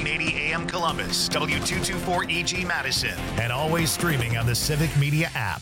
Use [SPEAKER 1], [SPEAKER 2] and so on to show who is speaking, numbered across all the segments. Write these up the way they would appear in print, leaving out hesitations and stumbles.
[SPEAKER 1] 1480 AM Columbus, W224EG Madison, and always streaming on the Civic Media app.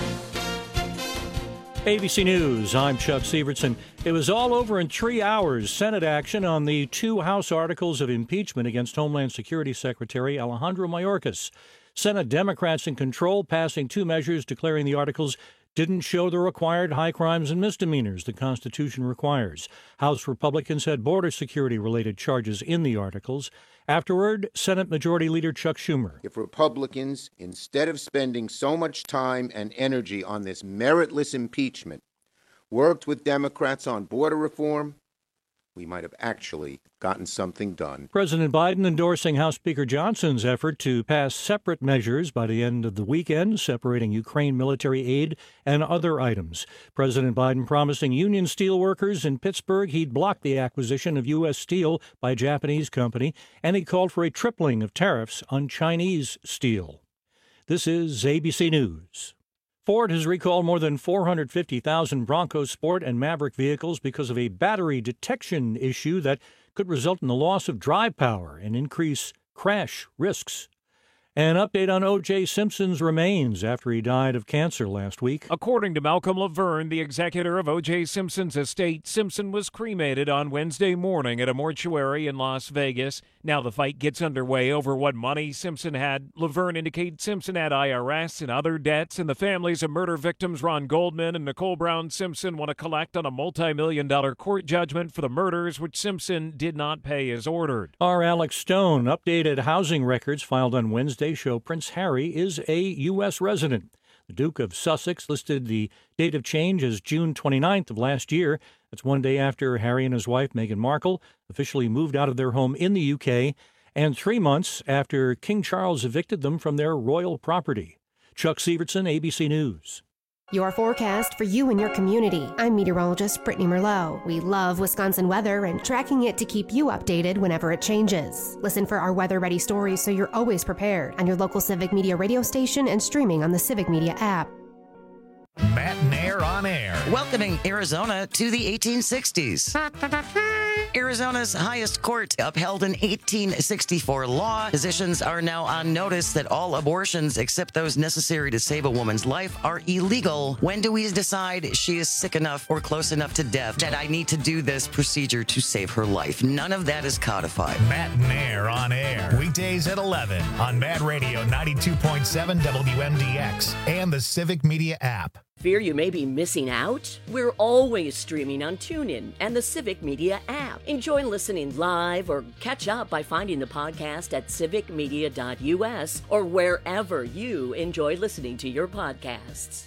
[SPEAKER 2] ABC News, I'm Chuck Sievertson. It was all over in 3 hours. Senate action on the 2 House articles of impeachment against Homeland Security Secretary Alejandro Mayorkas. Senate Democrats in control, passing 2 measures declaring the articles didn't show the required high crimes and misdemeanors the Constitution requires. House Republicans had border security-related charges in the articles. Afterward, Senate Majority Leader Chuck Schumer.
[SPEAKER 3] If Republicans, instead of spending so much time and energy on this meritless impeachment, worked with Democrats on border reform, we might have actually gotten something done.
[SPEAKER 2] President Biden endorsing House Speaker Johnson's effort to pass separate measures by the end of the weekend, separating Ukraine military aid and other items. President Biden promising union steel workers in Pittsburgh he'd block the acquisition of U.S. steel by a Japanese company, and he called for a tripling of tariffs on Chinese steel. This is ABC News. Ford has recalled more than 450,000 Bronco Sport and Maverick vehicles because of a battery detection issue that could result in the loss of drive power and increase crash risks. An update on O.J. Simpson's remains after he died of cancer last week.
[SPEAKER 4] According to Malcolm Laverne, the executor of O.J. Simpson's estate, Simpson was cremated on Wednesday morning at a mortuary in Las Vegas. Now the fight gets underway over what money Simpson had. Laverne indicates Simpson had IRS and other debts, and the families of murder victims Ron Goldman and Nicole Brown Simpson want to collect on a multi-million-dollar court judgment for the murders, which Simpson did not pay as ordered.
[SPEAKER 2] Our Alex Stone updated housing records filed on Wednesday show Prince Harry is a U.S. resident. The Duke of Sussex listed the date of change as June 29th of last year. That's one day after Harry and his wife, Meghan Markle, officially moved out of their home in the U.K., and 3 months after King Charles evicted them from their royal property. Chuck Sievertson, ABC News.
[SPEAKER 5] Your forecast for you and your community. I'm meteorologist Brittany Merlot. We love Wisconsin weather and tracking it to keep you updated whenever it changes. Listen for our weather-ready stories so you're always prepared on your local Civic Media radio station and streaming on the Civic Media app.
[SPEAKER 1] Matt Nair on air.
[SPEAKER 6] Welcoming Arizona to the 1860s. Arizona's highest court upheld an 1864 law. Physicians are now on notice that all abortions except those necessary to save a woman's life are illegal. When do we decide she is sick enough or close enough to death that I need to do this procedure to save her life? None of that is codified.
[SPEAKER 1] Matt Nair on air. Weekdays at 11 on Mad Radio 92.7 WMDX and the Civic Media app.
[SPEAKER 7] Fear you may be missing out? We're always streaming on TuneIn and the Civic Media app. Enjoy listening live or catch up by finding the podcast at civicmedia.us or wherever you enjoy listening to your podcasts.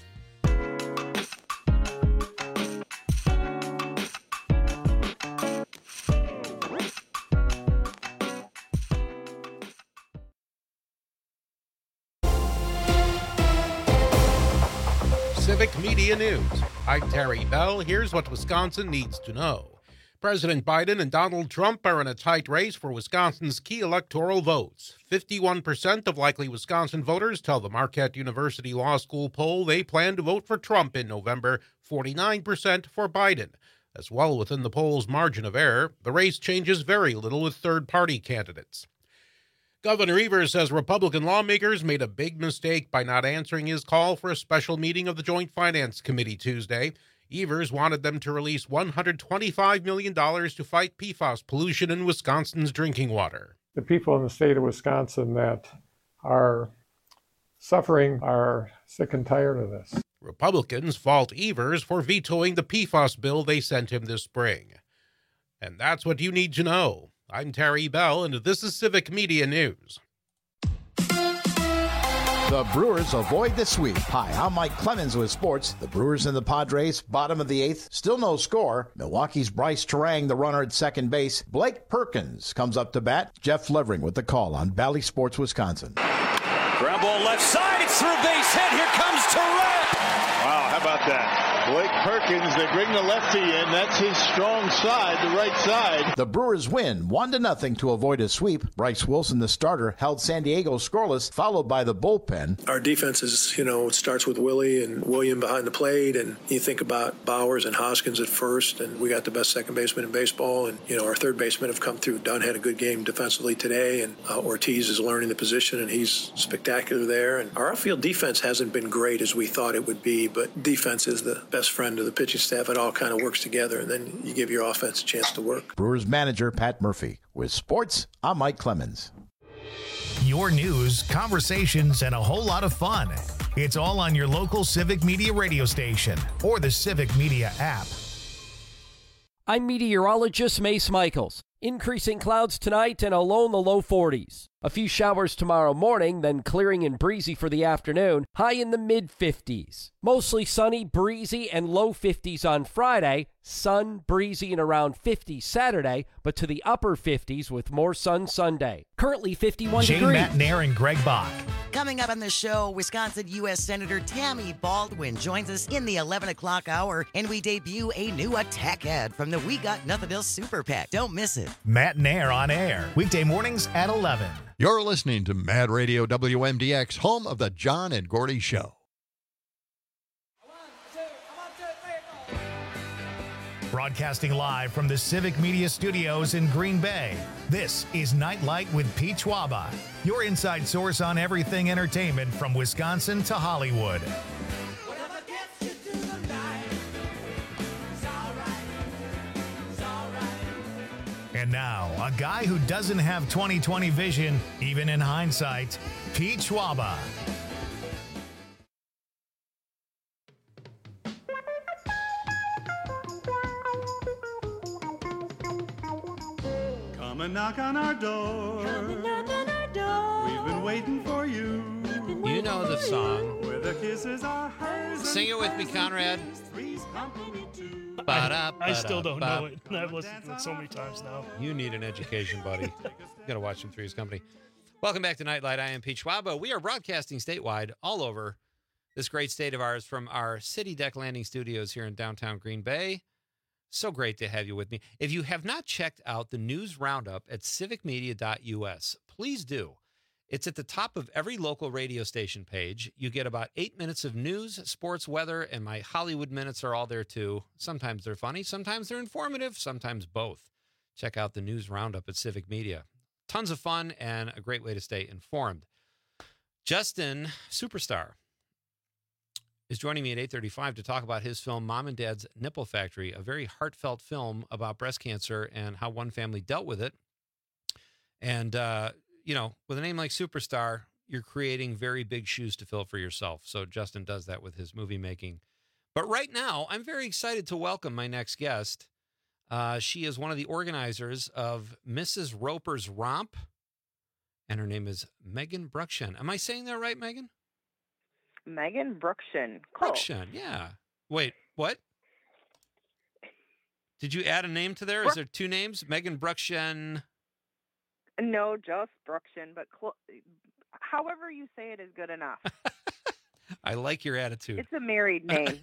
[SPEAKER 8] Civic Media News. I'm Terry Bell. Here's what Wisconsin needs to know. President Biden and Donald Trump are in a tight race for Wisconsin's key electoral votes. 51% of likely Wisconsin voters tell the Marquette University Law School poll they plan to vote for Trump in November, 49% for Biden. As well within the poll's margin of error, the race changes very little with third-party candidates. Governor Evers says Republican lawmakers made a big mistake by not answering his call for a special meeting of the Joint Finance Committee Tuesday. Evers wanted them to release $125 million to fight PFAS pollution in Wisconsin's drinking water.
[SPEAKER 9] The people in the state of Wisconsin that are suffering are sick and tired of this.
[SPEAKER 8] Republicans fault Evers for vetoing the PFAS bill they sent him this spring. And that's what you need to know. I'm Terry Bell, and this is Civic Media News.
[SPEAKER 10] The Brewers avoid the sweep. Hi, I'm Mike Clemens with sports. The Brewers and the Padres, bottom of the eighth, still no score. Milwaukee's Bryce Terang, the runner at second base. Blake Perkins comes up to bat. Jeff Levering with the call on Valley Sports, Wisconsin.
[SPEAKER 11] Ground ball left side, it's through base hit. Here comes Terang.
[SPEAKER 12] Wow, how about that?
[SPEAKER 11] Blake Perkins, they bring the lefty in. That's his strong side, the right side.
[SPEAKER 10] The Brewers win 1-0 to avoid a sweep. Bryce Wilson, the starter, held San Diego scoreless, followed by the bullpen.
[SPEAKER 12] Our defense is, it starts with Willie and William behind the plate, and you think about Bowers and Hoskins at first, and we got the best second baseman in baseball, and, our third basemen have come through. Dunn had a good game defensively today, and Ortiz is learning the position, and he's spectacular there. And our outfield defense hasn't been great as we thought it would be, but defense is the best friend of the pitching staff. It all kind of works together, and then you give your offense a chance to work.
[SPEAKER 10] Brewers manager Pat Murphy. With sports, I'm Mike Clemens.
[SPEAKER 1] Your news, conversations, and a whole lot of fun. It's all on your local Civic Media radio station or the Civic Media app.
[SPEAKER 13] I'm meteorologist Mace Michaels. Increasing clouds tonight and a low in the low 40s. A few showers tomorrow morning, then clearing and breezy for the afternoon, high in the mid-50s. Mostly sunny, breezy, and low 50s on Friday. Sun, breezy, and around 50 Saturday, but to the upper 50s with more sun Sunday. Currently 51
[SPEAKER 1] Jane
[SPEAKER 13] degrees.
[SPEAKER 1] Matt Nair and Greg Bach.
[SPEAKER 6] Coming up on the show, Wisconsin U.S. Senator Tammy Baldwin joins us in the 11 o'clock hour, and we debut a new attack ad from the We Got Nothingville Super PAC. Don't miss it.
[SPEAKER 1] Matt Nair on air, weekday mornings at 11.
[SPEAKER 14] You're listening to Mad Radio WMDX, home of the John and Gordy Show.
[SPEAKER 1] Broadcasting live from the Civic Media Studios in Green Bay, this is Nightlight with Pete Schwaba, your inside source on everything entertainment from Wisconsin to Hollywood. And now, a guy who doesn't have 20/20 vision, even in hindsight, Pete Schwaba.
[SPEAKER 15] Come and knock on our door. We've been waiting for you.
[SPEAKER 8] You know the song.
[SPEAKER 15] Where the kisses are hers.
[SPEAKER 8] Sing it with me, Conrad.
[SPEAKER 16] I still don't know it. I've listened to it so many times now.
[SPEAKER 8] You need an education, buddy. You got to watch some Three's Company. Welcome back to Nightlight. I am Pete Schwaba. We are broadcasting statewide all over this great state of ours from our City Deck Landing Studios here in downtown Green Bay. So great to have you with me. If you have not checked out the news roundup at civicmedia.us, please do. It's at the top of every local radio station page. You get about 8 minutes of news, sports, weather, and my Hollywood minutes are all there too. Sometimes they're funny, sometimes they're informative, sometimes both. Check out the news roundup at Civic Media. Tons of fun and a great way to stay informed. Justin Superstar is joining me at 8:35 to talk about his film Mom and Dad's Nipple Factory, a very heartfelt film about breast cancer and how one family dealt with it. And, with a name like Superstar, you're creating very big shoes to fill for yourself. So Justin does that with his movie making. But right now, I'm very excited to welcome my next guest. She is one of the organizers of Mrs. Roper's Romp, and her name is Megan Bruckshen. Am I saying that right, Megan?
[SPEAKER 17] Megan Bruckshen. Cool.
[SPEAKER 8] Bruckshen, yeah. Wait, what? Did you add a name to there? Is there two names? Megan Bruckshen.
[SPEAKER 17] No, just Bruckshen, but however you say it is good enough.
[SPEAKER 8] I like your attitude.
[SPEAKER 17] It's a married name.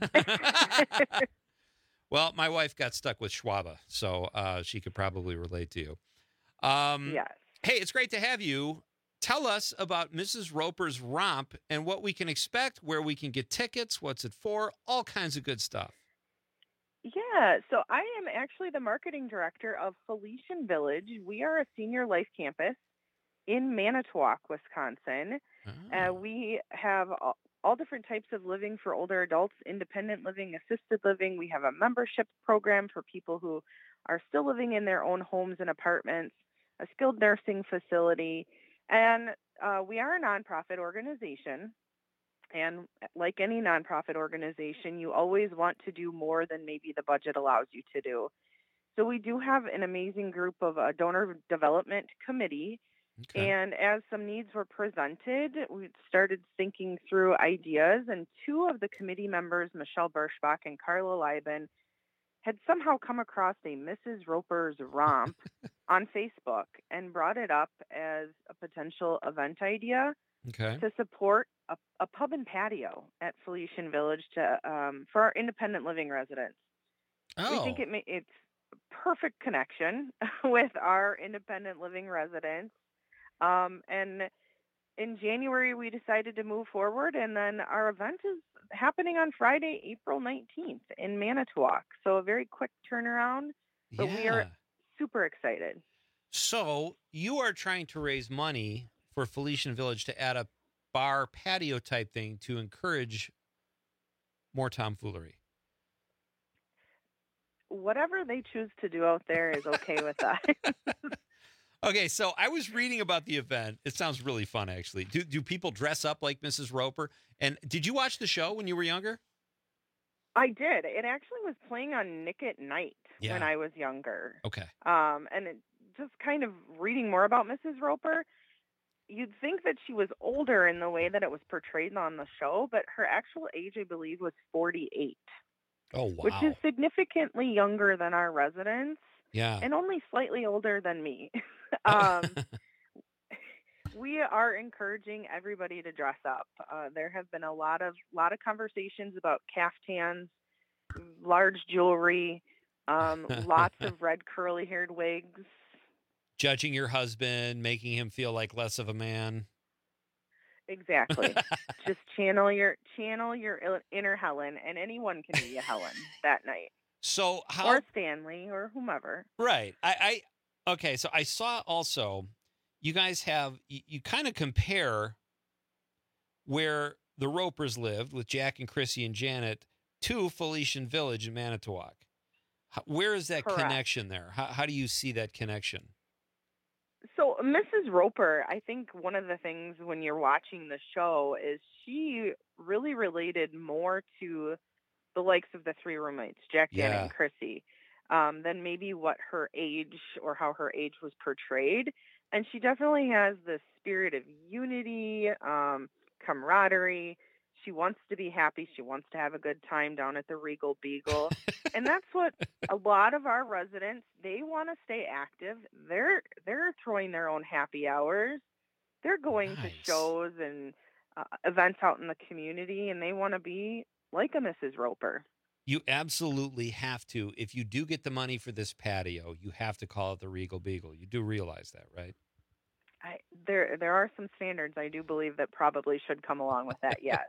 [SPEAKER 8] Well, my wife got stuck with Schwaba, so she could probably relate to you.
[SPEAKER 17] Yes.
[SPEAKER 8] Hey, it's great to have you. Tell us about Mrs. Roper's Romp and what we can expect, where we can get tickets, what's it for, all kinds of good stuff.
[SPEAKER 17] Yeah, so I am actually the marketing director of Felician Village. We are a senior life campus in Manitowoc, Wisconsin. We have all different types of living for older adults, independent living, assisted living. We have a membership program for people who are still living in their own homes and apartments, a skilled nursing facility, and we are a nonprofit organization. And like any nonprofit organization, you always want to do more than maybe the budget allows you to do. So we do have an amazing group of a donor development committee. Okay. And as some needs were presented, we started thinking through ideas. And two of the committee members, Michelle Berschbach and Carla Lieben, had somehow come across a Mrs. Roper's Romp on Facebook and brought it up as a potential event idea. to support a pub and patio at Felician Village for our independent living residents. We think it's a perfect connection with our independent living residents. And in January, we decided to move forward, and then our event is happening on Friday, April 19th in Manitowoc. So a very quick turnaround, but we are super excited.
[SPEAKER 18] So you are trying to raise money for Felician Village to add a bar patio type thing to encourage more tomfoolery.
[SPEAKER 17] Whatever they choose to do out there is okay with us.
[SPEAKER 18] Okay, so I was reading about the event. It sounds really fun, actually. Do people dress up like Mrs. Roper? And did you watch the show when you were younger?
[SPEAKER 17] I did. It actually was playing on Nick at Night when I was younger.
[SPEAKER 18] Okay.
[SPEAKER 17] And just kind of reading more about Mrs. Roper, you'd think that she was older in the way that it was portrayed on the show, but her actual age, I believe, was 48.
[SPEAKER 18] Oh, wow.
[SPEAKER 17] Which is significantly younger than our residents.
[SPEAKER 18] Yeah.
[SPEAKER 17] And only slightly older than me. We are encouraging everybody to dress up. There have been a lot of conversations about caftans, large jewelry, lots of red curly-haired wigs.
[SPEAKER 18] Judging your husband, making him feel like less of a man.
[SPEAKER 17] Exactly. Just channel your inner Helen, and anyone can be a Helen that night.
[SPEAKER 18] So
[SPEAKER 17] or Stanley or whomever.
[SPEAKER 18] Right. Okay. So I saw also you guys you kind of compare where the Ropers lived with Jack and Chrissy and Janet to Felician Village in Manitowoc. Where is that connection there? How do you see that connection?
[SPEAKER 17] So Mrs. Roper, I think one of the things when you're watching the show is she really related more to the likes of the three roommates, Jack, Janet, and Chrissy, than maybe what her age or how her age was portrayed. And she definitely has this spirit of unity, camaraderie. She wants to be happy. She wants to have a good time down at the Regal Beagle. And that's what a lot of our residents, they want to stay active. They're throwing their own happy hours. They're going to shows and events out in the community, and they want to be like a Mrs. Roper.
[SPEAKER 18] You absolutely have to. If you do get the money for this patio, you have to call it the Regal Beagle. You do realize that, right?
[SPEAKER 17] There are some standards I do believe that probably should come along with that, yes.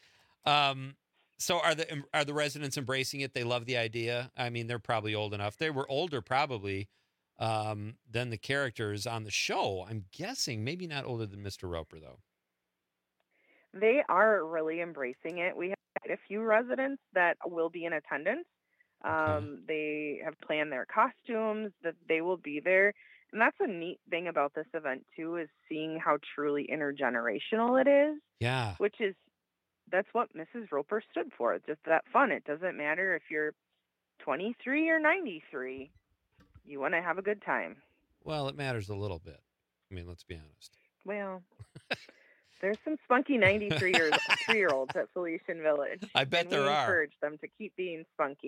[SPEAKER 18] So are the residents embracing it? They love the idea. I mean, they're probably old enough. They were older probably than the characters on the show. I'm guessing maybe not older than Mr. Roper, though.
[SPEAKER 17] They are really embracing it. We have a few residents that will be in attendance. They have planned their costumes, that they will be there. And that's a neat thing about this event, too, is seeing how truly intergenerational it is.
[SPEAKER 18] Yeah.
[SPEAKER 17] That's what Mrs. Roper stood for. Just that fun. It doesn't matter if you're 23 or 93. You want to have a good time.
[SPEAKER 18] Well, it matters a little bit. I mean, let's be honest.
[SPEAKER 17] Well, there's some spunky 93-year-olds at Felician Village.
[SPEAKER 18] I bet there are.
[SPEAKER 17] We encourage them to keep being spunky.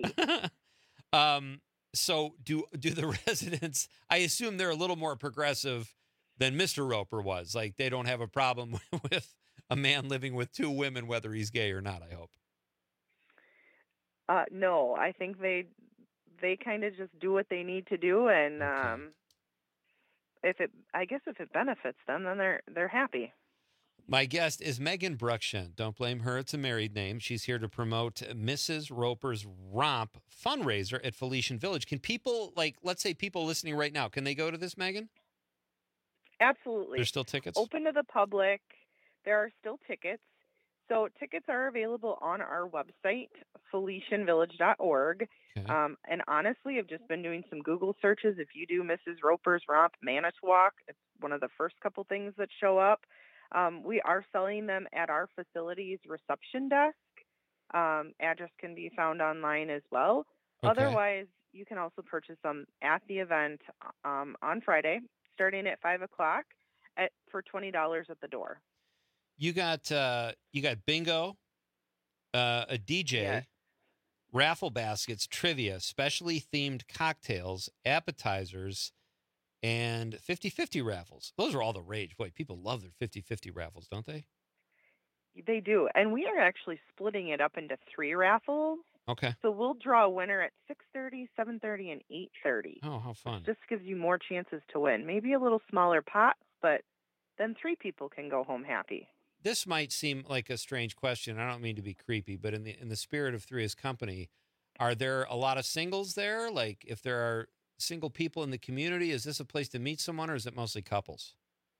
[SPEAKER 18] So do the residents, I assume they're a little more progressive than Mr. Roper was. Like they don't have a problem with a man living with two women, whether he's gay or not, I hope.
[SPEAKER 17] No, I think they kind of just do what they need to do. And if it benefits them, then they're happy.
[SPEAKER 18] My guest is Megan Bruckshent. Don't blame her. It's a married name. She's here to promote Mrs. Roper's Romp fundraiser at Felician Village. Can people, let's say people listening right now, can they go to this, Megan?
[SPEAKER 17] Absolutely.
[SPEAKER 18] There's still tickets?
[SPEAKER 17] Open to the public. There are still tickets. So tickets are available on our website, FelicianVillage.org. Okay. And honestly, I've just been doing some Google searches. If you do Mrs. Roper's Romp Manitowoc, it's one of the first couple things that show up. We are selling them at our facility's reception desk. Address can be found online as well. Okay. Otherwise, you can also purchase them at the event on Friday, starting at 5:00 for $20 at the door.
[SPEAKER 18] You got bingo, a DJ, raffle baskets, trivia, specially themed cocktails, appetizers, and 50-50 raffles. Those are all the rage. Boy, people love their 50-50 raffles, don't they?
[SPEAKER 17] They do. And we are actually splitting it up into 3 raffles.
[SPEAKER 18] Okay.
[SPEAKER 17] So we'll draw a winner at 6:30, 7:30, and 8:30.
[SPEAKER 18] Oh, how fun.
[SPEAKER 17] This gives you more chances to win. Maybe a little smaller pot, but then 3 people can go home happy.
[SPEAKER 18] This might seem like a strange question. I don't mean to be creepy, but in the spirit of Three is Company, are there a lot of singles there? Like, if there are single people in the community, is this a place to meet someone, or is it mostly couples?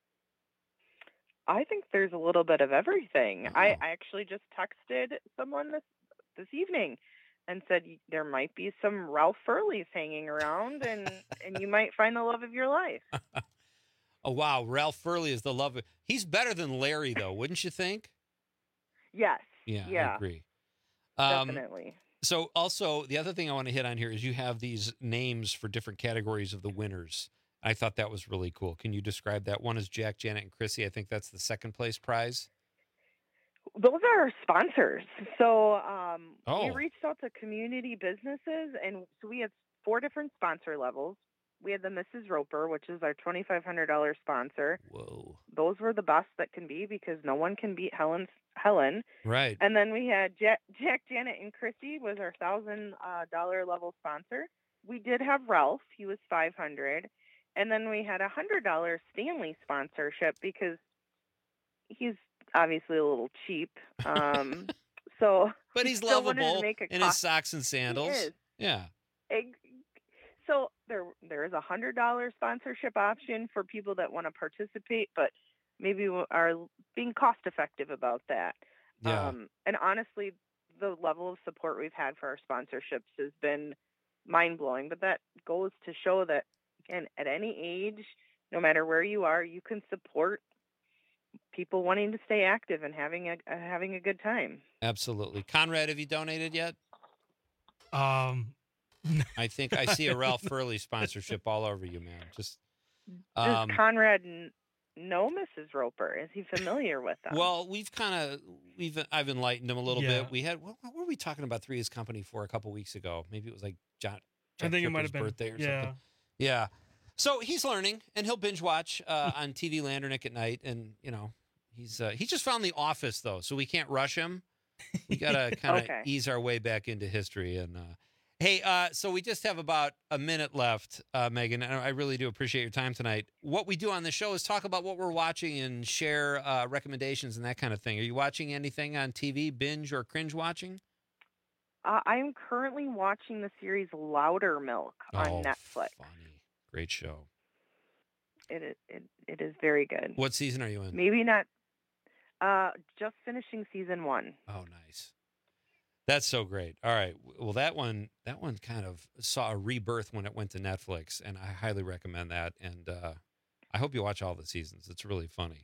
[SPEAKER 17] I think there's a little bit of everything. I actually just texted someone this evening and said there might be some Ralph Furleys hanging around, and you might find the love of your life.
[SPEAKER 18] Oh, wow. Ralph Furley is the love of... He's better than Larry, though, wouldn't you think?
[SPEAKER 17] Yes.
[SPEAKER 18] Yeah, I agree.
[SPEAKER 17] Definitely.
[SPEAKER 18] So also, the other thing I want to hit on here is you have these names for different categories of the winners. I thought that was really cool. Can you describe that? One is Jack, Janet, and Chrissy. I think that's the second place prize.
[SPEAKER 17] Those are our sponsors. So we
[SPEAKER 18] Oh.
[SPEAKER 17] reached out to community businesses, and so we have 4 different sponsor levels. We had the Mrs. Roper, which is our $2,500 sponsor.
[SPEAKER 18] Whoa.
[SPEAKER 17] Those were the best that can be because no one can beat Helen.
[SPEAKER 18] Right.
[SPEAKER 17] And then we had Jack, Janet, and Chrissy was our $1,000 level sponsor. We did have Ralph. He was $500. And then we had a $100 Stanley sponsorship because he's obviously a little cheap. So,
[SPEAKER 18] But he's
[SPEAKER 17] still wanted to
[SPEAKER 18] lovable
[SPEAKER 17] make a
[SPEAKER 18] in his
[SPEAKER 17] cost-
[SPEAKER 18] socks and sandals.
[SPEAKER 17] He is.
[SPEAKER 18] Yeah.
[SPEAKER 17] So there is a $100 sponsorship option for people that want to participate, but maybe are being cost effective about that.
[SPEAKER 18] Yeah.
[SPEAKER 17] And honestly, the level of support we've had for our sponsorships has been mind blowing. But that goes to show that, again, at any age, no matter where you are, you can support people wanting to stay active and having a good time.
[SPEAKER 18] Absolutely. Conrad, have you donated yet?
[SPEAKER 16] I
[SPEAKER 18] think I see a Ralph Furley sponsorship all over you, man.
[SPEAKER 17] Does Conrad know Mrs. Roper? Is he familiar with them?
[SPEAKER 18] Well, I've enlightened him a little
[SPEAKER 16] Yeah.
[SPEAKER 18] bit. We had, what were we talking about Three is Company for a couple weeks ago? Maybe it was like Jack
[SPEAKER 16] I think it might
[SPEAKER 18] Tripper's
[SPEAKER 16] have been
[SPEAKER 18] birthday or
[SPEAKER 16] yeah.
[SPEAKER 18] something. Yeah. So he's learning, and he'll binge watch on TV Land or Nick at Night, and he just found The Office though, so we can't rush him. We gotta kind of
[SPEAKER 17] Okay.
[SPEAKER 18] ease our way back into history. And hey, so we just have about a minute left, Megan. And I really do appreciate your time tonight. What we do on the show is talk about what we're watching and share recommendations and that kind of thing. Are you watching anything on TV, binge or cringe watching?
[SPEAKER 17] I'm currently watching the series Louder Milk on Netflix.
[SPEAKER 18] Funny. Great show.
[SPEAKER 17] It is very good.
[SPEAKER 18] What season are you in?
[SPEAKER 17] Maybe not. Just finishing season 1.
[SPEAKER 18] Oh, nice. That's so great. All right. Well, that one kind of saw a rebirth when it went to Netflix, and I highly recommend that. And I hope you watch all the seasons. It's really funny.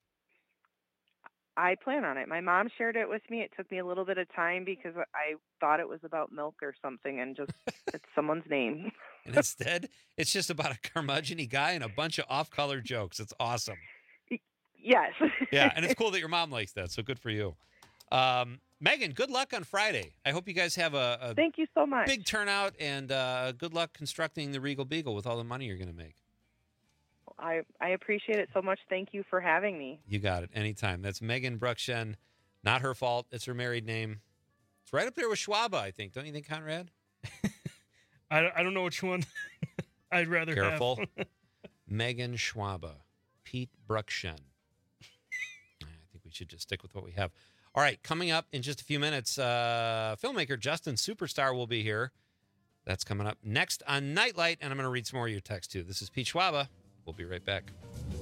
[SPEAKER 17] I plan on it. My mom shared it with me. It took me a little bit of time because I thought it was about milk or something, and just it's someone's name.
[SPEAKER 18] And instead, it's just about a curmudgeon-y guy and a bunch of off-color jokes. It's awesome.
[SPEAKER 17] Yes.
[SPEAKER 18] Yeah, and it's cool that your mom likes that, so good for you. Megan, good luck on Friday. I hope you guys have a
[SPEAKER 17] Thank you so much.
[SPEAKER 18] big turnout, and good luck constructing the Regal Beagle with all the money you're going to make.
[SPEAKER 17] I appreciate it so much. Thank you for having me.
[SPEAKER 18] You got it. Anytime. That's Megan Bruckshen. Not her fault. It's her married name. It's right up there with Schwaba, I think. Don't you think, Conrad?
[SPEAKER 16] I don't know which one I'd rather
[SPEAKER 18] Careful.
[SPEAKER 16] have.
[SPEAKER 18] Megan Schwaba. Pete Bruckshen. I think we should just stick with what we have. All right, coming up in just a few minutes, filmmaker Justin Superstar will be here. That's coming up next on Nightlight, and I'm going to read some more of your text, too. This is Pete Schwaba. We'll be right back.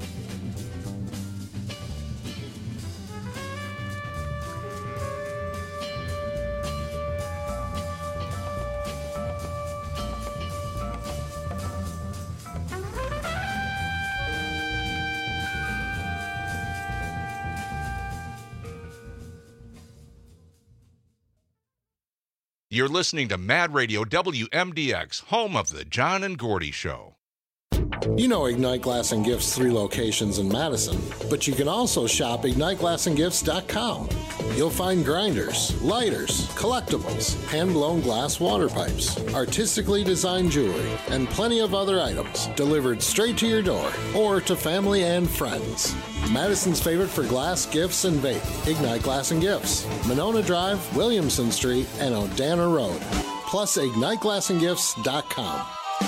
[SPEAKER 19] You're listening to Mad Radio WMDX, home of the John and Gordy Show. You know Ignite Glass and Gifts' 3 locations in Madison, but you can also shop IgniteGlassandGifts.com. You'll find grinders, lighters, collectibles, hand-blown glass water pipes, artistically designed jewelry, and plenty of other items delivered straight to your door or to family and friends. Madison's favorite for glass, gifts, and vape, Ignite Glass and Gifts, Monona Drive, Williamson Street, and Odana Road. Plus, IgniteGlassandGifts.com.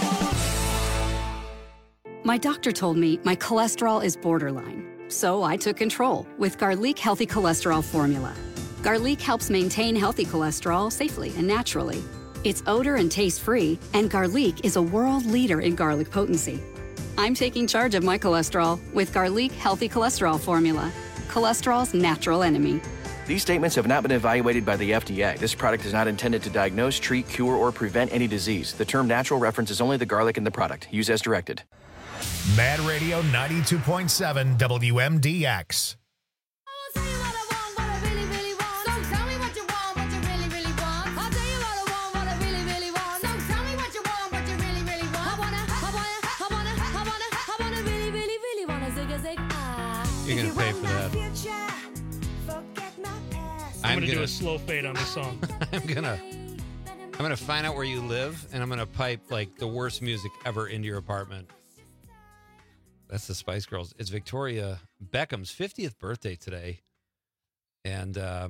[SPEAKER 20] My doctor told me my cholesterol is borderline, so I took control with Garlic Healthy Cholesterol Formula. Garlic helps maintain healthy cholesterol safely and naturally. It's odor and taste-free, and Garlic is a world leader in garlic potency. I'm taking charge of my cholesterol with Garlic Healthy Cholesterol Formula, cholesterol's natural enemy.
[SPEAKER 21] These statements have not been evaluated by the FDA. This product is not intended to diagnose, treat, cure, or prevent any disease. The term natural references only the garlic in the product. Use as directed.
[SPEAKER 1] Mad Radio 92.7 WMDX.
[SPEAKER 18] You're going to pay for that.
[SPEAKER 16] I'm going to do a slow fade on this song.
[SPEAKER 18] I'm gonna find out where you live, and I'm gonna pipe like the worst music ever into your apartment. That's the Spice Girls. It's Victoria Beckham's 50th birthday today, and yeah,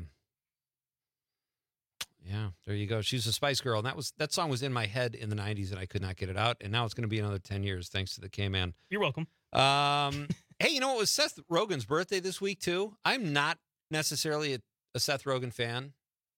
[SPEAKER 18] there you go. She's a Spice Girl, and that song was in my head in the '90s, and I could not get it out. And now it's going to be another 10 years thanks to the K-Man.
[SPEAKER 16] You're welcome.
[SPEAKER 18] Hey, you know what? It was Seth Rogen's birthday this week too. I'm not necessarily a Seth Rogen fan,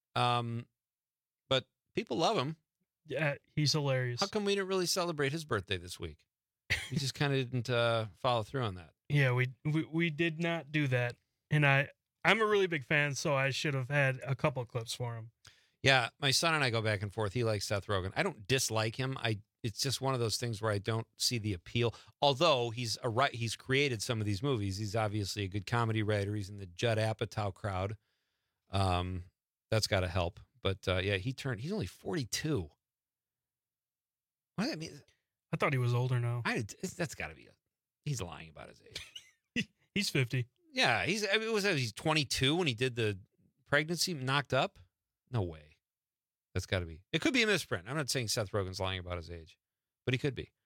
[SPEAKER 18] but people love him.
[SPEAKER 16] Yeah, he's hilarious.
[SPEAKER 18] How come we didn't really celebrate his birthday this week? We just kind of didn't follow through on that.
[SPEAKER 16] Yeah, we did not do that, and I'm a really big fan, so I should have had a couple clips for him.
[SPEAKER 18] Yeah, my son and I go back and forth. He likes Seth Rogen. I don't dislike him. It's just one of those things where I don't see the appeal. Although he's created some of these movies. He's obviously a good comedy writer. He's in the Judd Apatow crowd. That's got to help. But yeah, he's only 42. What I mean,
[SPEAKER 16] I thought he was older now.
[SPEAKER 18] That's got to be he's lying about his age.
[SPEAKER 16] He's 50.
[SPEAKER 18] Yeah, he's 22 when he did the pregnancy knocked up. No way. That's got to be. It could be a misprint. I'm not saying Seth Rogen's lying about his age, but he could be.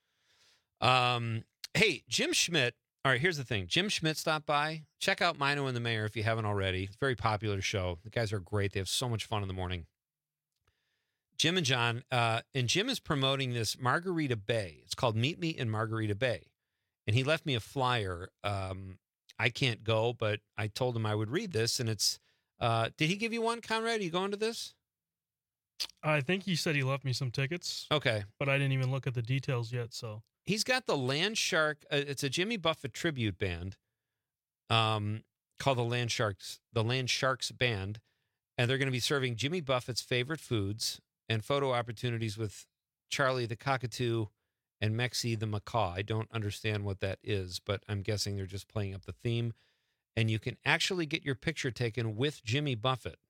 [SPEAKER 18] Hey, Jim Schmidt. All right, here's the thing. Jim Schmidt stopped by. Check out Mino and the Mayor if you haven't already. It's a very popular show. The guys are great. They have so much fun in the morning. Jim and John, and Jim is promoting this Margarita Bay. It's called Meet Me in Margarita Bay. And he left me a flyer. I can't go, but I told him I would read this. And it's, did he give you one, Conrad? Are you going to this?
[SPEAKER 16] I think he said he left me some tickets.
[SPEAKER 18] Okay.
[SPEAKER 16] But I didn't even look at the details yet, so.
[SPEAKER 18] He's got the Land Shark. It's a Jimmy Buffett tribute band called the Land Sharks Band. And they're going to be serving Jimmy Buffett's favorite foods and photo opportunities with Charlie the Cockatoo and Mexi the Macaw. I don't understand what that is, but I'm guessing they're just playing up the theme. And you can actually get your picture taken with Jimmy Buffett.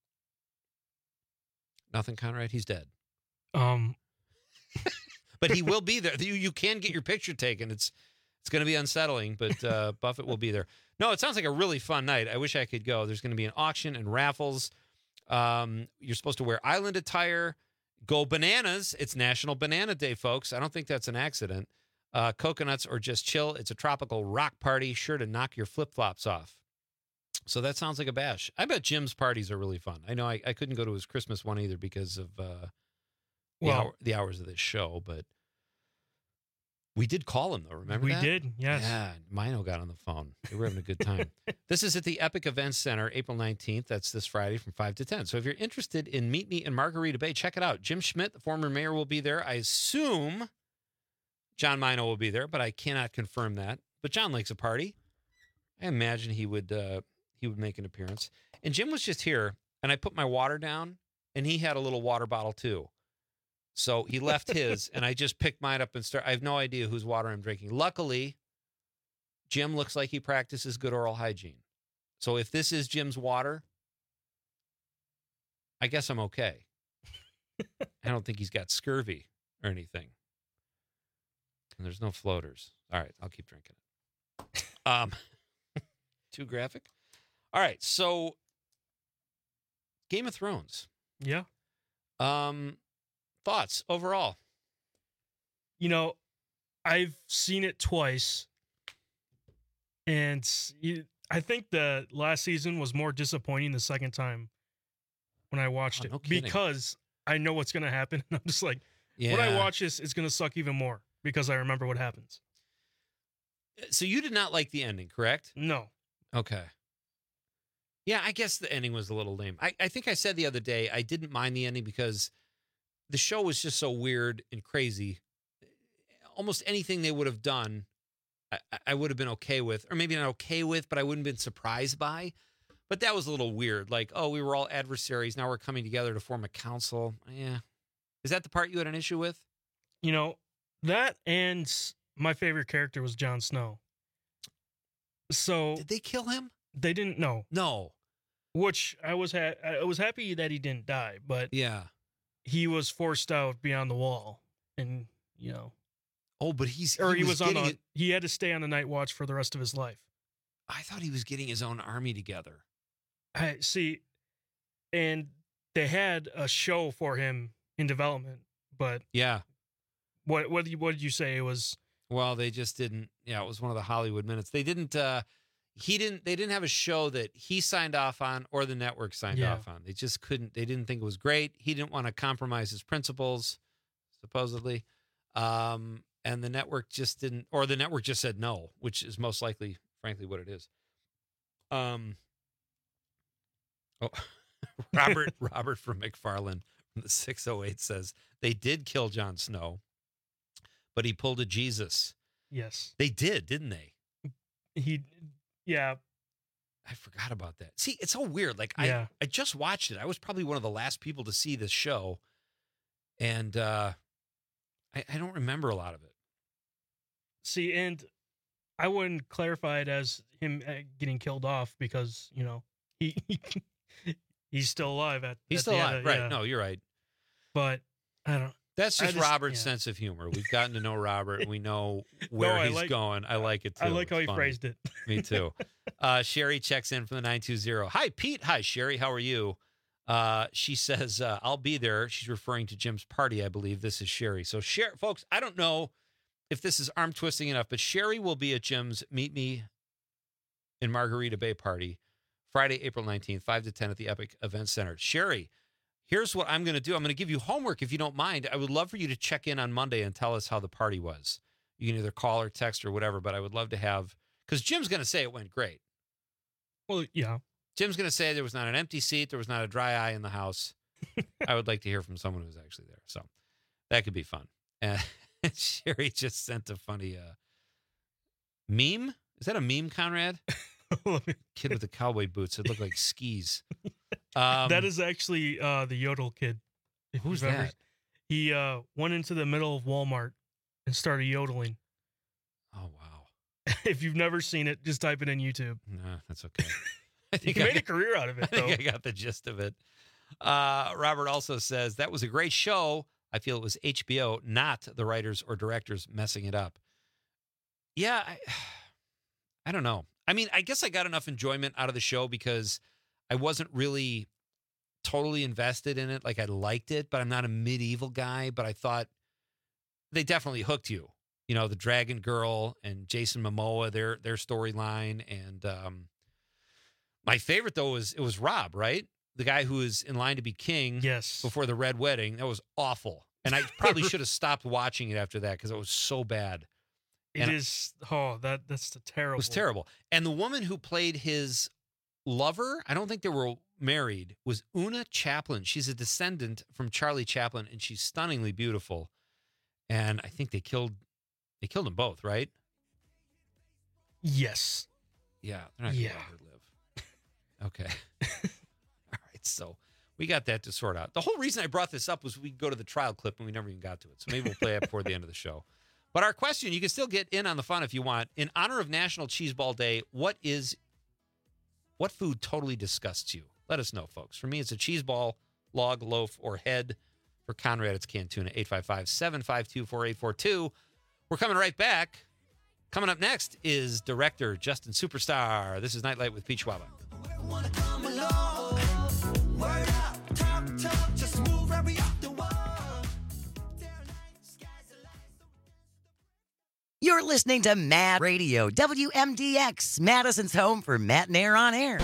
[SPEAKER 18] Nothing, Conrad? He's dead. But he will be there. You can get your picture taken. It's going to be unsettling, but Buffett will be there. No, it sounds like a really fun night. I wish I could go. There's going to be an auction and raffles. You're supposed to wear island attire. Go bananas. It's National Banana Day, folks. I don't think that's an accident. Coconuts or just chill. It's a tropical rock party. Sure to knock your flip-flops off. So that sounds like a bash. I bet Jim's parties are really fun. I know I couldn't go to his Christmas one either because of the hours of this show, but we did call him, though. Remember that?
[SPEAKER 16] We did, yes.
[SPEAKER 18] Yeah, Mino got on the phone. They were having a good time. This is at the Epic Events Center, April 19th. That's this Friday from 5 to 10. So if you're interested in Meet Me in Margarita Bay, check it out. Jim Schmidt, the former mayor, will be there. I assume John Mino will be there, but I cannot confirm that. But John likes a party. I imagine he would make an appearance. And Jim was just here, and I put my water down, and he had a little water bottle too. So he left his, and I just picked mine up and I have no idea whose water I'm drinking. Luckily, Jim looks like he practices good oral hygiene. So if this is Jim's water, I guess I'm okay. I don't think he's got scurvy or anything. And there's no floaters. All right, I'll keep drinking it. Too graphic? All right, so Game of Thrones.
[SPEAKER 16] Yeah.
[SPEAKER 18] Thoughts overall?
[SPEAKER 16] I've seen it twice, and I think the last season was more disappointing the second time when I watched it,
[SPEAKER 18] no kidding.
[SPEAKER 16] because I know what's going to happen. And I'm just like, when I watch this, it's going to suck even more because I remember what happens.
[SPEAKER 18] So you did not like the ending, correct?
[SPEAKER 16] No.
[SPEAKER 18] Okay. Yeah, I guess the ending was a little lame. I think I said the other day I didn't mind the ending because the show was just so weird and crazy. Almost anything they would have done, I would have been okay with. Or maybe not okay with, but I wouldn't have been surprised by. But that was a little weird. Like, oh, we were all adversaries. Now we're coming together to form a council. Yeah. Is that the part you had an issue with?
[SPEAKER 16] That and my favorite character was Jon Snow. So
[SPEAKER 18] did they kill him?
[SPEAKER 16] They didn't.
[SPEAKER 18] No.
[SPEAKER 16] Which I was happy that he didn't die, but
[SPEAKER 18] yeah,
[SPEAKER 16] he was forced out beyond the wall, and
[SPEAKER 18] Oh, but he
[SPEAKER 16] had to stay on the night watch for the rest of his life.
[SPEAKER 18] I thought he was getting his own army together.
[SPEAKER 16] I see, and they had a show for him in development, but
[SPEAKER 18] yeah,
[SPEAKER 16] what did you say it was?
[SPEAKER 18] Well, they just didn't. Yeah, it was one of the Hollywood minutes. They didn't. They didn't have a show that he signed off on or the network signed off on. They just couldn't. They didn't think it was great. He didn't want to compromise his principles, supposedly. And the network just didn't, or the network just said no, which is most likely, frankly, what it is. Robert from McFarland from the 608 says they did kill Jon Snow, but he pulled a Jesus.
[SPEAKER 16] Yes,
[SPEAKER 18] they did, didn't they?
[SPEAKER 16] Yeah.
[SPEAKER 18] I forgot about that. See, it's so weird. Like I just watched it. I was probably one of the last people to see this show, and I don't remember a lot of it.
[SPEAKER 16] See, and I wouldn't clarify it as him getting killed off because he's still alive.
[SPEAKER 18] He's still alive, right? Yeah. No, you're right.
[SPEAKER 16] But I don't.
[SPEAKER 18] That's just Robert's sense of humor. We've gotten to know Robert, and we know where he's going. I like it too.
[SPEAKER 16] I like how he phrased it.
[SPEAKER 18] Me too. Sherry checks in from the 920. Hi, Pete. Hi, Sherry. How are you? She says, I'll be there. She's referring to Jim's party, I believe. This is Sherry. So, folks, I don't know if this is arm twisting enough, but Sherry will be at Jim's Meet Me in Margarita Bay party Friday, April 19th, 5 to 10 at the Epic Event Center. Sherry, here's what I'm going to do. I'm going to give you homework if you don't mind. I would love for you to check in on Monday and tell us how the party was. You can either call or text or whatever, but I would love to have, because Jim's going to say it went great.
[SPEAKER 16] Well, yeah.
[SPEAKER 18] Jim's going to say there was not an empty seat. There was not a dry eye in the house. I would like to hear from someone who's actually there. So that could be fun. And Sherry just sent a funny meme. Is that a meme, Conrad? Kid with the cowboy boots. It looked like skis.
[SPEAKER 16] That is actually the Yodel kid.
[SPEAKER 18] Who's that?
[SPEAKER 16] He went into the middle of Walmart and started yodeling.
[SPEAKER 18] Oh, wow.
[SPEAKER 16] If you've never seen it, just type it in YouTube.
[SPEAKER 18] No, that's okay. I think
[SPEAKER 16] he made a career out of it, though.
[SPEAKER 18] I think I got the gist of it. Robert also says, that was a great show. I feel it was HBO, not the writers or directors messing it up. Yeah, I don't know. I mean, I guess I got enough enjoyment out of the show because I wasn't really totally invested in it. Like, I liked it, but I'm not a medieval guy. But I thought they definitely hooked you. You know, the Dragon Girl and Jason Momoa, their storyline. And my favorite, though, it was Rob, right? The guy who was in line to be king before the Red Wedding. That was awful. And I probably should have stopped watching it after that because it was so bad.
[SPEAKER 16] That's terrible.
[SPEAKER 18] It was terrible. And the woman who played his lover, I don't think they were married, was Una Chaplin. She's a descendant from Charlie Chaplin, and she's stunningly beautiful. And I think they killed them both, right?
[SPEAKER 16] Yes.
[SPEAKER 18] Yeah. They're not going to let her live. Okay. All right. So we got that to sort out. The whole reason I brought this up was we go to the trial clip and we never even got to it. So maybe we'll play it before the end of the show. But our question, you can still get in on the fun if you want. In honor of National Cheese Ball Day, what food totally disgusts you? Let us know, folks. For me, it's a cheese ball, log, loaf, or head. For Conrad, it's canned tuna. 855-752-4842. We're coming right back. Coming up next is director Justin Superstar. This is Nightlight with Pete Schwaba.
[SPEAKER 6] You're listening to Mad Radio, WMDX, Madison's home for Matt and Air on Air.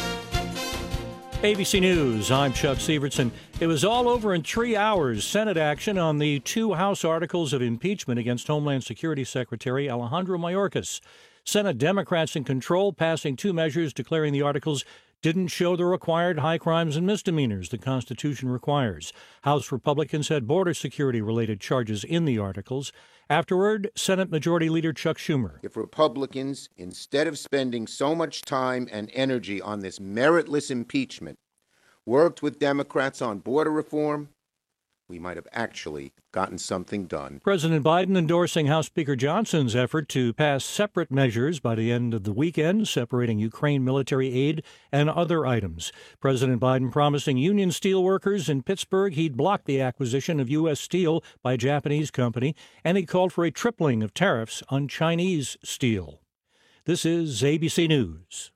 [SPEAKER 2] ABC News, I'm Chuck Severson. It was all over in 3 hours. Senate action on the 2 House articles of impeachment against Homeland Security Secretary Alejandro Mayorkas. Senate Democrats in control, passing 2 measures declaring the articles didn't show the required high crimes and misdemeanors the Constitution requires. House Republicans had border security-related charges in the articles. Afterward, Senate Majority Leader Chuck Schumer.
[SPEAKER 3] If Republicans, instead of spending so much time and energy on this meritless impeachment, worked with Democrats on border reform, we might have actually gotten something done.
[SPEAKER 2] President Biden endorsing House Speaker Johnson's effort to pass separate measures by the end of the weekend, separating Ukraine military aid and other items. President Biden promising union steel workers in Pittsburgh he'd block the acquisition of U.S. steel by a Japanese company, and he called for a tripling of tariffs on Chinese steel. This is ABC News.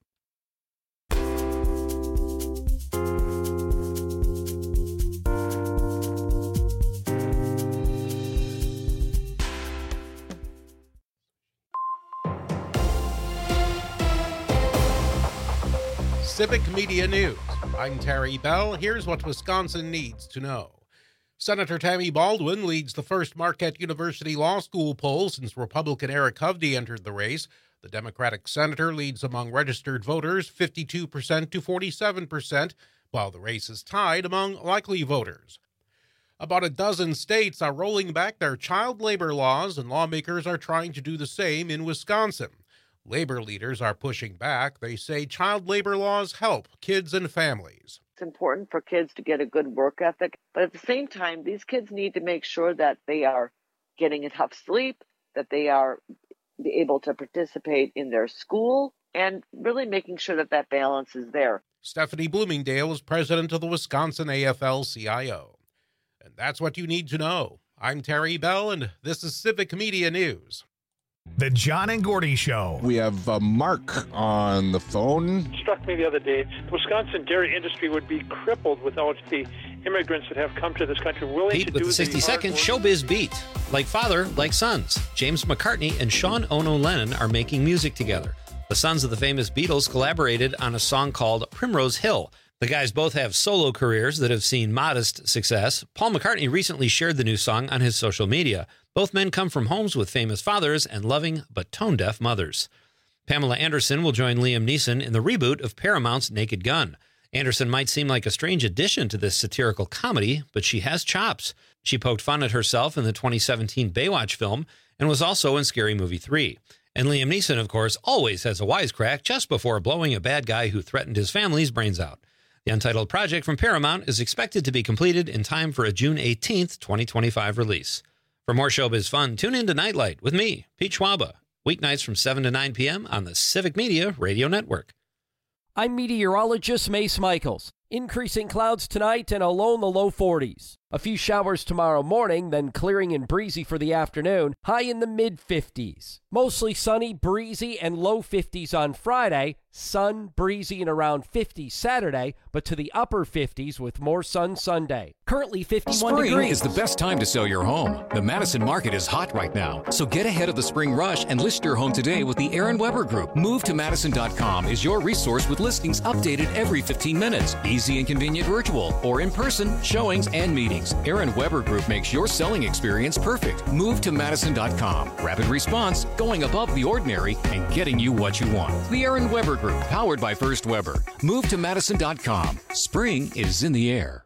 [SPEAKER 8] Civic Media News. I'm Terry Bell. Here's what Wisconsin needs to know. Senator Tammy Baldwin leads the first Marquette University Law School poll since Republican Eric Hovde entered the race. The Democratic senator leads among registered voters 52% to 47%, while the race is tied among likely voters. About a dozen states are rolling back their child labor laws, and lawmakers are trying to do the same in Wisconsin. Labor leaders are pushing back. They say child labor laws help kids and families.
[SPEAKER 22] It's important for kids to get a good work ethic, but at the same time, these kids need to make sure that they are getting enough sleep, that they are able to participate in their school, and really making sure that that balance is there.
[SPEAKER 8] Stephanie Bloomingdale is president of the Wisconsin AFL-CIO. And that's what you need to know. I'm Terry Bell, and this is Civic Media News.
[SPEAKER 1] The John and Gordy Show.
[SPEAKER 23] We have Mark on the phone.
[SPEAKER 24] It struck me the other day, the Wisconsin dairy industry would be crippled without the immigrants that have come to this country willing
[SPEAKER 18] Pete
[SPEAKER 24] to
[SPEAKER 18] with
[SPEAKER 24] do
[SPEAKER 18] the 60-second Showbiz Beat. Like father, like sons. James McCartney and Sean Ono Lennon are making music together. The sons of the famous Beatles collaborated on a song called Primrose Hill. The guys both have solo careers that have seen modest success. Paul McCartney recently shared the new song on his social media. Both men come from homes with famous fathers and loving but tone-deaf mothers. Pamela Anderson will join Liam Neeson in the reboot of Paramount's Naked Gun. Anderson might seem like a strange addition to this satirical comedy, but she has chops. She poked fun at herself in the 2017 Baywatch film and was also in Scary Movie 3. And Liam Neeson, of course, always has a wisecrack just before blowing a bad guy who threatened his family's brains out. The untitled project from Paramount is expected to be completed in time for a June 18th, 2025 release. For more showbiz fun, tune in to Nightlight with me, Pete Schwaba, weeknights from 7 to 9 p.m. on the Civic Media Radio Network.
[SPEAKER 13] I'm meteorologist Mace Michaels. Increasing clouds tonight and a low in the low 40s. A few showers tomorrow morning, then clearing and breezy for the afternoon, high in the mid-50s. Mostly sunny, breezy, and low 50s on Friday. Sun, breezy, and around 50 Saturday, but to the upper 50s with more sun Sunday. Currently 51
[SPEAKER 25] degrees.
[SPEAKER 13] Spring
[SPEAKER 25] is the best time to sell your home. The Madison market is hot right now, so get ahead of the spring rush and list your home today with the Aaron Weber Group. MoveToMadison.com is your resource with listings updated every 15 minutes. Easy and convenient virtual or in-person showings and meetings. Aaron Weber Group makes your selling experience perfect. MoveToMadison.com. Rapid response, going above the ordinary, and getting you what you want. The Aaron Weber Group, powered by First Weber. MoveToMadison.com. Spring is in the air.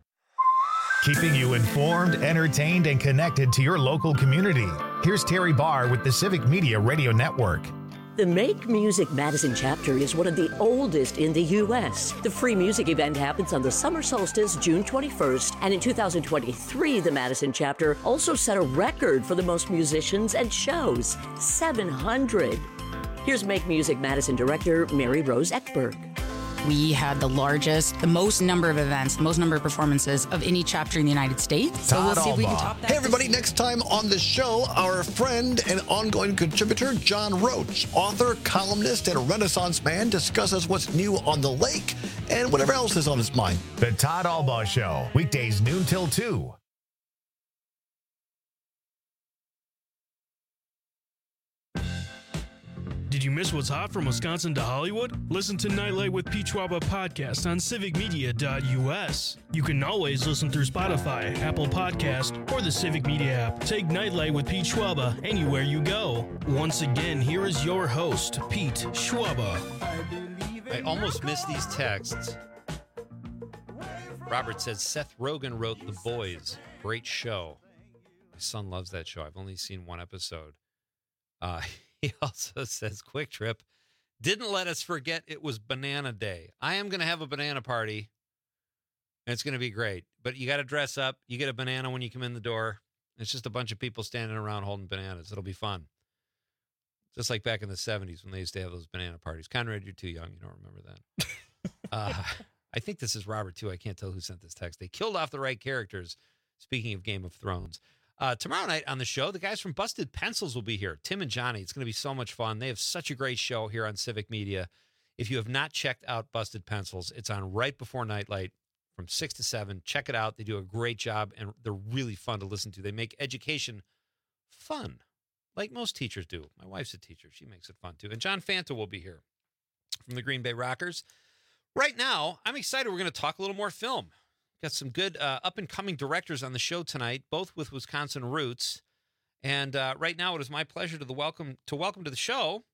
[SPEAKER 1] Keeping you informed, entertained, and connected to your local community. Here's Terry Barr with the Civic Media Radio Network.
[SPEAKER 7] The Make Music Madison chapter is one of the oldest in the U.S. The free music event happens on the summer solstice, June 21st, and in 2023, the Madison chapter also set a record for the most musicians and shows, 700. Here's Make Music Madison director Mary Rose Ekberg.
[SPEAKER 4] We had the most number of events, the most number of performances of any chapter in the United States. So we'll see if we can top that.
[SPEAKER 14] Hey, everybody, next time on the show, our friend and ongoing contributor, John Roach, author, columnist, and Renaissance man, discusses what's new on the lake and whatever else is on his mind.
[SPEAKER 1] The Todd Albaugh Show, weekdays noon till 2.
[SPEAKER 16] Did you miss what's hot from Wisconsin to Hollywood? Listen to Nightlight with Pete Schwaba podcast on civicmedia.us. You can always listen through Spotify, Apple Podcast, or the Civic Media app. Take Nightlight with Pete Schwaba anywhere you go. Once again, here is your host, Pete Schwaba.
[SPEAKER 18] I almost missed these texts. Robert says Seth Rogen wrote The Boys. Great show. My son loves that show. I've only seen one episode. He also says, Quick Trip, didn't let us forget it was Banana Day. I am going to have a banana party, and it's going to be great. But you got to dress up. You get a banana when you come in the door. It's just a bunch of people standing around holding bananas. It'll be fun. Just like back in the 70s when they used to have those banana parties. Conrad, you're too young. You don't remember that. I think this is Robert, too. I can't tell who sent this text. They killed off the right characters. Speaking of Game of Thrones. Tomorrow night on the show, the guys from Busted Pencils will be here. Tim and Johnny. It's going to be so much fun. They have such a great show here on Civic Media. If you have not checked out Busted Pencils, it's on right before Nightlight from 6 to 7. Check it out. They do a great job, and they're really fun to listen to. They make education fun, like most teachers do. My wife's a teacher. She makes it fun, too. And John Fanta will be here from the Green Bay Rockers. Right now, I'm excited. We're going to talk a little more film. Got some good up-and-coming directors on the show tonight, both with Wisconsin roots. And right now, it is my pleasure to welcome to the show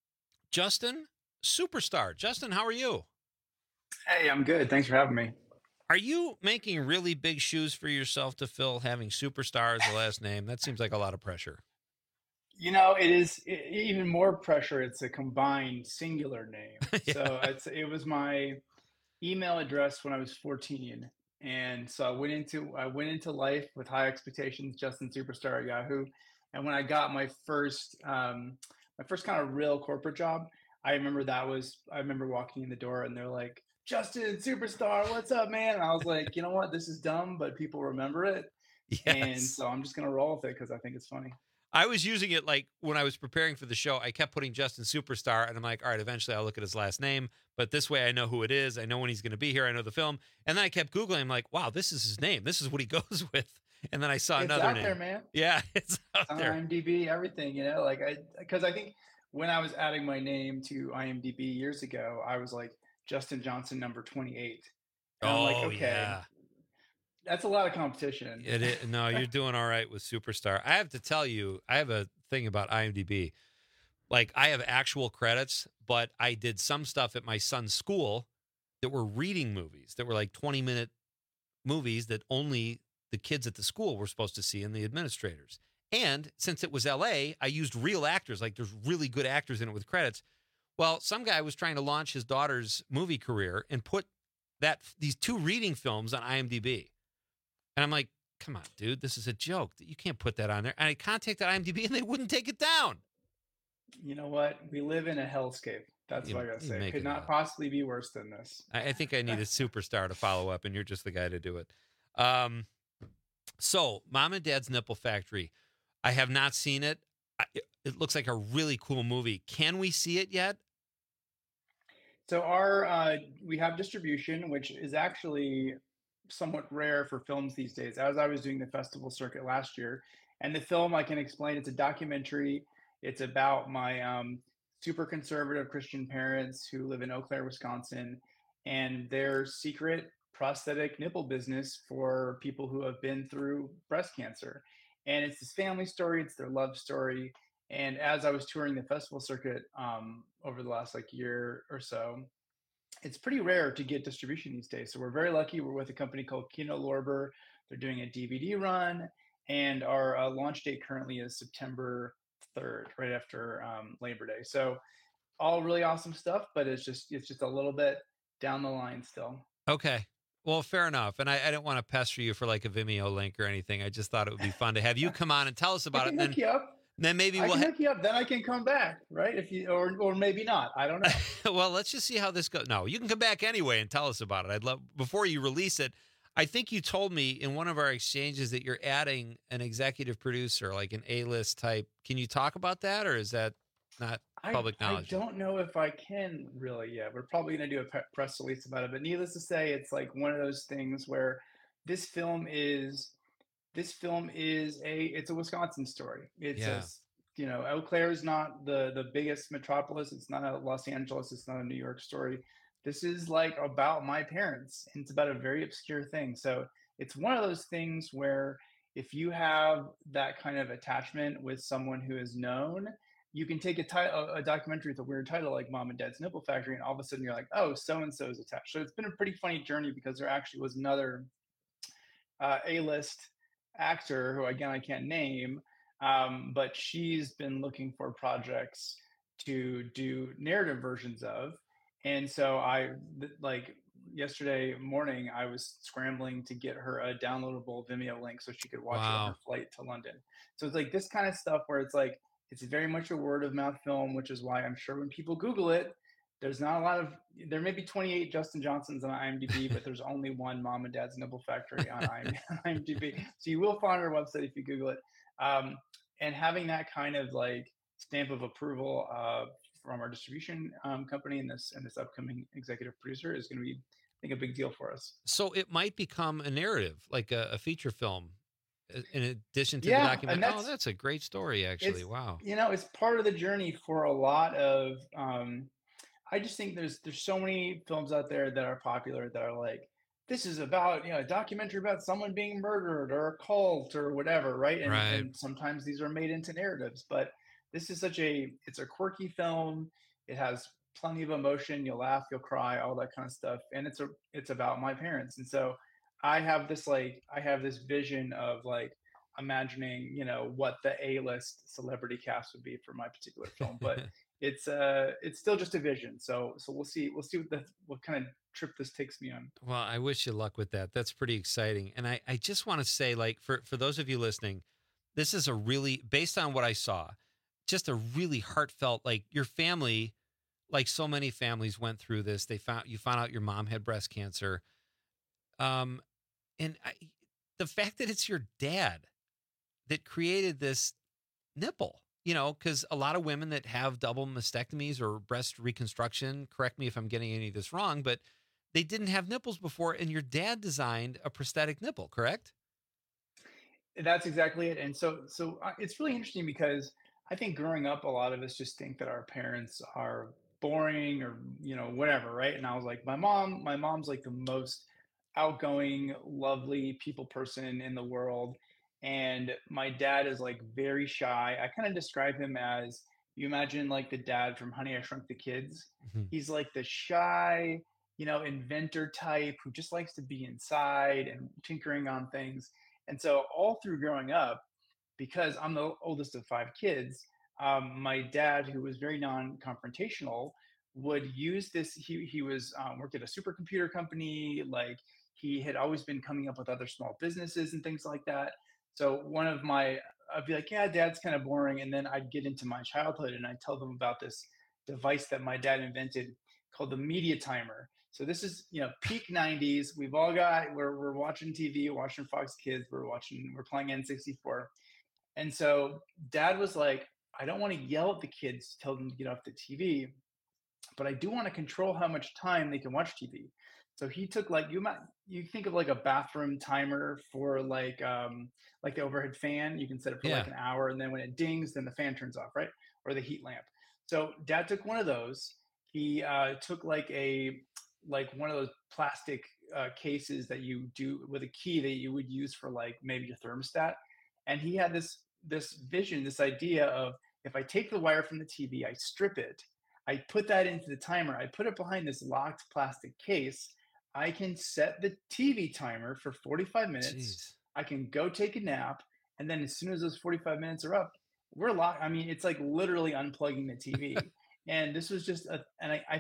[SPEAKER 18] Justin Superstar. Justin, how are you?
[SPEAKER 5] Hey, I'm good. Thanks for having me.
[SPEAKER 18] Are you making really big shoes for yourself to fill, having Superstar as the last name? That seems like a lot of pressure.
[SPEAKER 5] You know, it is even more pressure. It's a combined singular name. Yeah. So it was my email address when I was 14. And so I went into life with high expectations, Justin Superstar at Yahoo. And when I got my first kind of real corporate job, I remember walking in the door and they're like, Justin Superstar, what's up, man? And I was like, you know what? This is dumb, but people remember it. Yes. And so I'm just going to roll with it because I think it's funny.
[SPEAKER 18] I was using it like when I was preparing for the show, I kept putting Justin Superstar, and I'm like, all right, eventually I'll look at his last name, but this way I know who it is. I know when he's going to be here. I know the film. And then I kept Googling. I'm like, wow, this is his name. This is what he goes with. And then I saw another name.
[SPEAKER 5] It's out there, man.
[SPEAKER 18] Yeah, it's out there.
[SPEAKER 5] IMDb, everything, you know, because I think when I was adding my name to IMDb years ago, I was like Justin Johnson, number 28. And I'm like, okay. Yeah. That's a lot of competition.
[SPEAKER 18] It is. No, you're doing all right with Superstar. I have to tell you, I have a thing about IMDb. Like, I have actual credits, but I did some stuff at my son's school that were reading movies that were like 20-minute movies that only the kids at the school were supposed to see and the administrators. And since it was LA, I used real actors. Like, there's really good actors in it with credits. Well, some guy was trying to launch his daughter's movie career and put these 2 reading films on IMDb. And I'm like, come on, dude, this is a joke. You can't put that on there. And I contacted IMDb, and they wouldn't take it down.
[SPEAKER 5] You know what? We live in a hellscape. That's what I got to say. It could not possibly be worse than this.
[SPEAKER 18] I think I need a Superstar to follow up, and you're just the guy to do it. So, Mom and Dad's Nipple Factory. I have not seen it. It looks like a really cool movie. Can we see it yet?
[SPEAKER 5] So we have distribution, which is actually somewhat rare for films these days, as I was doing the festival circuit last year. And the film, I can explain, it's a documentary. It's about my super conservative Christian parents who live in Eau Claire, Wisconsin, and their secret prosthetic nipple business for people who have been through breast cancer. And it's this family story. It's their love story. And as I was touring the festival circuit over the last year or so, it's pretty rare to get distribution these days. So we're very lucky. We're with a company called Kino Lorber. They're doing a DVD run, and our launch date currently is September 3rd, right after Labor Day. So all really awesome stuff, but it's just a little bit down the line still.
[SPEAKER 18] Okay. Well, fair enough. And I didn't want to pester you for like a Vimeo link or anything. I just thought it would be fun to have you come on and tell us about it. Then maybe
[SPEAKER 5] I
[SPEAKER 18] we'll
[SPEAKER 5] can hook you up. Then I can come back, right? If you or maybe not. I don't know.
[SPEAKER 18] Well, let's just see how this goes. No, you can come back anyway and tell us about it. I'd love before you release it. I think you told me in one of our exchanges that you're adding an executive producer, like an A-list type. Can you talk about that, or is that not public knowledge?
[SPEAKER 5] I don't know if I can really yet. We're probably going to do a press release about it. But needless to say, it's like one of those things where this film is it's a Wisconsin story. It's Eau Claire is not the biggest metropolis. It's not a Los Angeles. It's not a New York story. This is like about my parents, and it's about a very obscure thing. So it's one of those things where if you have that kind of attachment with someone who is known, you can take a documentary with a weird title like Mom and Dad's Nipple Factory, and all of a sudden you're like, oh, so-and-so is attached. So it's been a pretty funny journey because there actually was another A-list actor who, again, I can't name, but she's been looking for projects to do narrative versions of. And so yesterday morning, I was scrambling to get her a downloadable Vimeo link so she could watch it on her flight to London. So it's like this kind of stuff where it's like, it's very much a word of mouth film, which is why I'm sure when people Google it, there's not a lot of, there may be 28 Justin Johnsons on IMDb, but there's only one Mom and Dad's Nipple Factory on IMDb. So you will find our website if you Google it. And having that kind of like stamp of approval from our distribution company and this upcoming executive producer is going to be, I think, a big deal for us.
[SPEAKER 18] So it might become a narrative, like a feature film, in addition to the documentary. Oh, that's a great story, actually. Wow.
[SPEAKER 5] It's part of the journey for a lot of. I just think there's so many films out there that are popular that are like, this is about a documentary about someone being murdered or a cult or whatever, right? And sometimes these are made into narratives, but this is it's a quirky film. It has plenty of emotion. You'll laugh, you'll cry, all that kind of stuff. And it's about my parents. And so I have this vision of like imagining, what the A-list celebrity cast would be for my particular film, but it's still just a vision. So we'll see what kind of trip this takes me on.
[SPEAKER 18] Well, I wish you luck with that. That's pretty exciting. And I just want to say, like, for those of you listening, this is a really, based on what I saw, just a really heartfelt, like your family, like so many families went through this. You found out your mom had breast cancer. The fact that it's your dad that created this nipple, because a lot of women that have double mastectomies or breast reconstruction, correct me if I'm getting any of this wrong, but they didn't have nipples before, and your dad designed a prosthetic nipple, correct?
[SPEAKER 5] That's exactly it. And so it's really interesting because I think growing up, a lot of us just think that our parents are boring or, whatever, right? And I was like, my mom's like the most outgoing, lovely people person in the world. And my dad is like very shy. I kind of describe him as, you imagine like the dad from Honey, I Shrunk the Kids. Mm-hmm. He's like the shy, inventor type who just likes to be inside and tinkering on things. And so all through growing up, because I'm the oldest of 5 kids, my dad, who was very non-confrontational, would use this. He was worked at a supercomputer company. Like he had always been coming up with other small businesses and things like that. So I'd be like, yeah, Dad's kind of boring. And then I'd get into my childhood and I'd tell them about this device that my dad invented called the media timer. So this is, peak 90s. We've all we're watching TV, watching Fox Kids. We're playing N64. And so Dad was like, I don't want to yell at the kids, tell them to get off the TV, but I do want to control how much time they can watch TV. So he took you think of like a bathroom timer for like the overhead fan. You can set it for like an hour, and then when it dings, then the fan turns off, right? Or the heat lamp. So Dad took one of those. He took one of those plastic cases that you do with a key that you would use for like maybe your thermostat. And he had this vision, this idea of, if I take the wire from the TV, I strip it, I put that into the timer, I put it behind this locked plastic case, I can set the TV timer for 45 minutes. Jeez. I can go take a nap. And then as soon as those 45 minutes are up, we're locked. I mean, it's like literally unplugging the TV. And this was just, and I think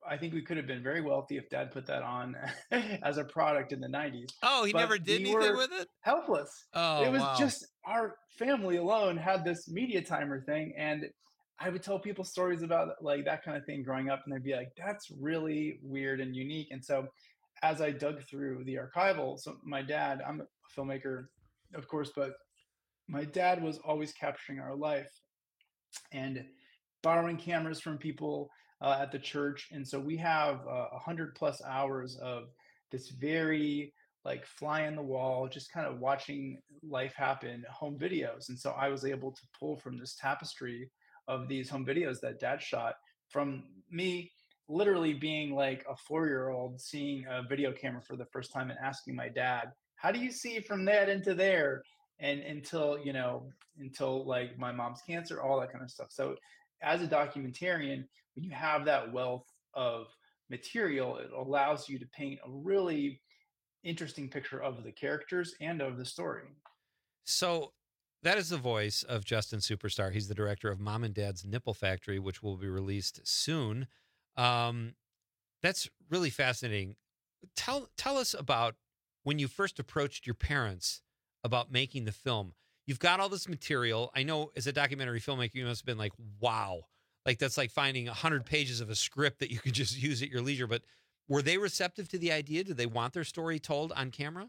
[SPEAKER 5] I think we could have been very wealthy if Dad put that on as a product in the 90s.
[SPEAKER 18] Oh, he
[SPEAKER 5] But
[SPEAKER 18] never did
[SPEAKER 5] we
[SPEAKER 18] anything
[SPEAKER 5] were
[SPEAKER 18] with it?
[SPEAKER 5] helpless.
[SPEAKER 18] Oh,
[SPEAKER 5] It was
[SPEAKER 18] wow.
[SPEAKER 5] just our family alone had this media timer thing, and I would tell people stories about like that kind of thing growing up, and they'd be like, "That's really weird and unique." And so, as I dug through the archival, so my dad, I'm a filmmaker, of course, but my dad was always capturing our life and borrowing cameras from people at the church. And so we have 100+ hours of this very like fly in the wall, just kind of watching life happen home videos. And so I was able to pull from this tapestry of these home videos that Dad shot, from me literally being like a 4-year-old seeing a video camera for the first time and asking my dad, how do you see from that into there? And until like my mom's cancer, all that kind of stuff. So as a documentarian, when you have that wealth of material, it allows you to paint a really interesting picture of the characters and of the story.
[SPEAKER 18] So that is the voice of Justin Superstar. He's the director of Mom and Dad's Nipple Factory, which will be released soon. That's really fascinating. Tell us about when you first approached your parents about making the film. You've got all this material. I know as a documentary filmmaker, you must have been like, wow, like that's like finding 100 pages of a script that you could just use at your leisure. But were they receptive to the idea? Did they want their story told on camera?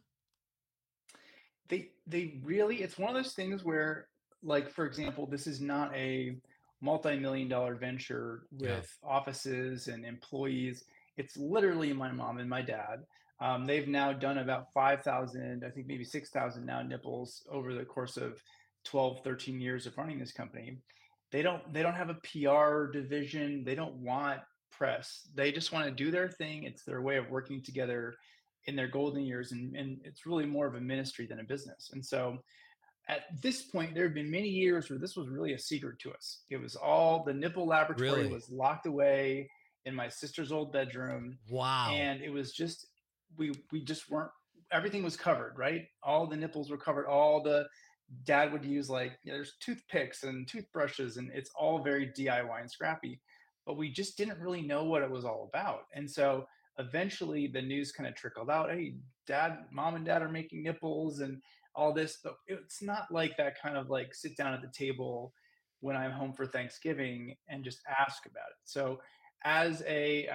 [SPEAKER 5] They really, it's one of those things where, like, for example, this is not a multi-million-dollar venture with offices and employees. It's literally my mom and my dad. They've now done about 5,000, I think maybe 6,000 now nipples over the course of 12, 13 years of running this company. They don't have a PR division. They don't want press. They just want to do their thing. It's their way of working together in their golden years. And it's really more of a ministry than a business. And so at this point, there have been many years where this was really a secret to us. It was all, the nipple laboratory was locked away in my sister's old bedroom.
[SPEAKER 18] Wow.
[SPEAKER 5] And it was just, we just weren't, everything was covered, right? All the nipples were covered. All the Dad would use, like, there's toothpicks and toothbrushes, and it's all very DIY and scrappy, but we just didn't really know what it was all about. And so eventually the news kind of trickled out. Hey, Mom and Dad are making nipples and all this, but it's not like that kind of like sit down at the table when I'm home for Thanksgiving and just ask about it. So as a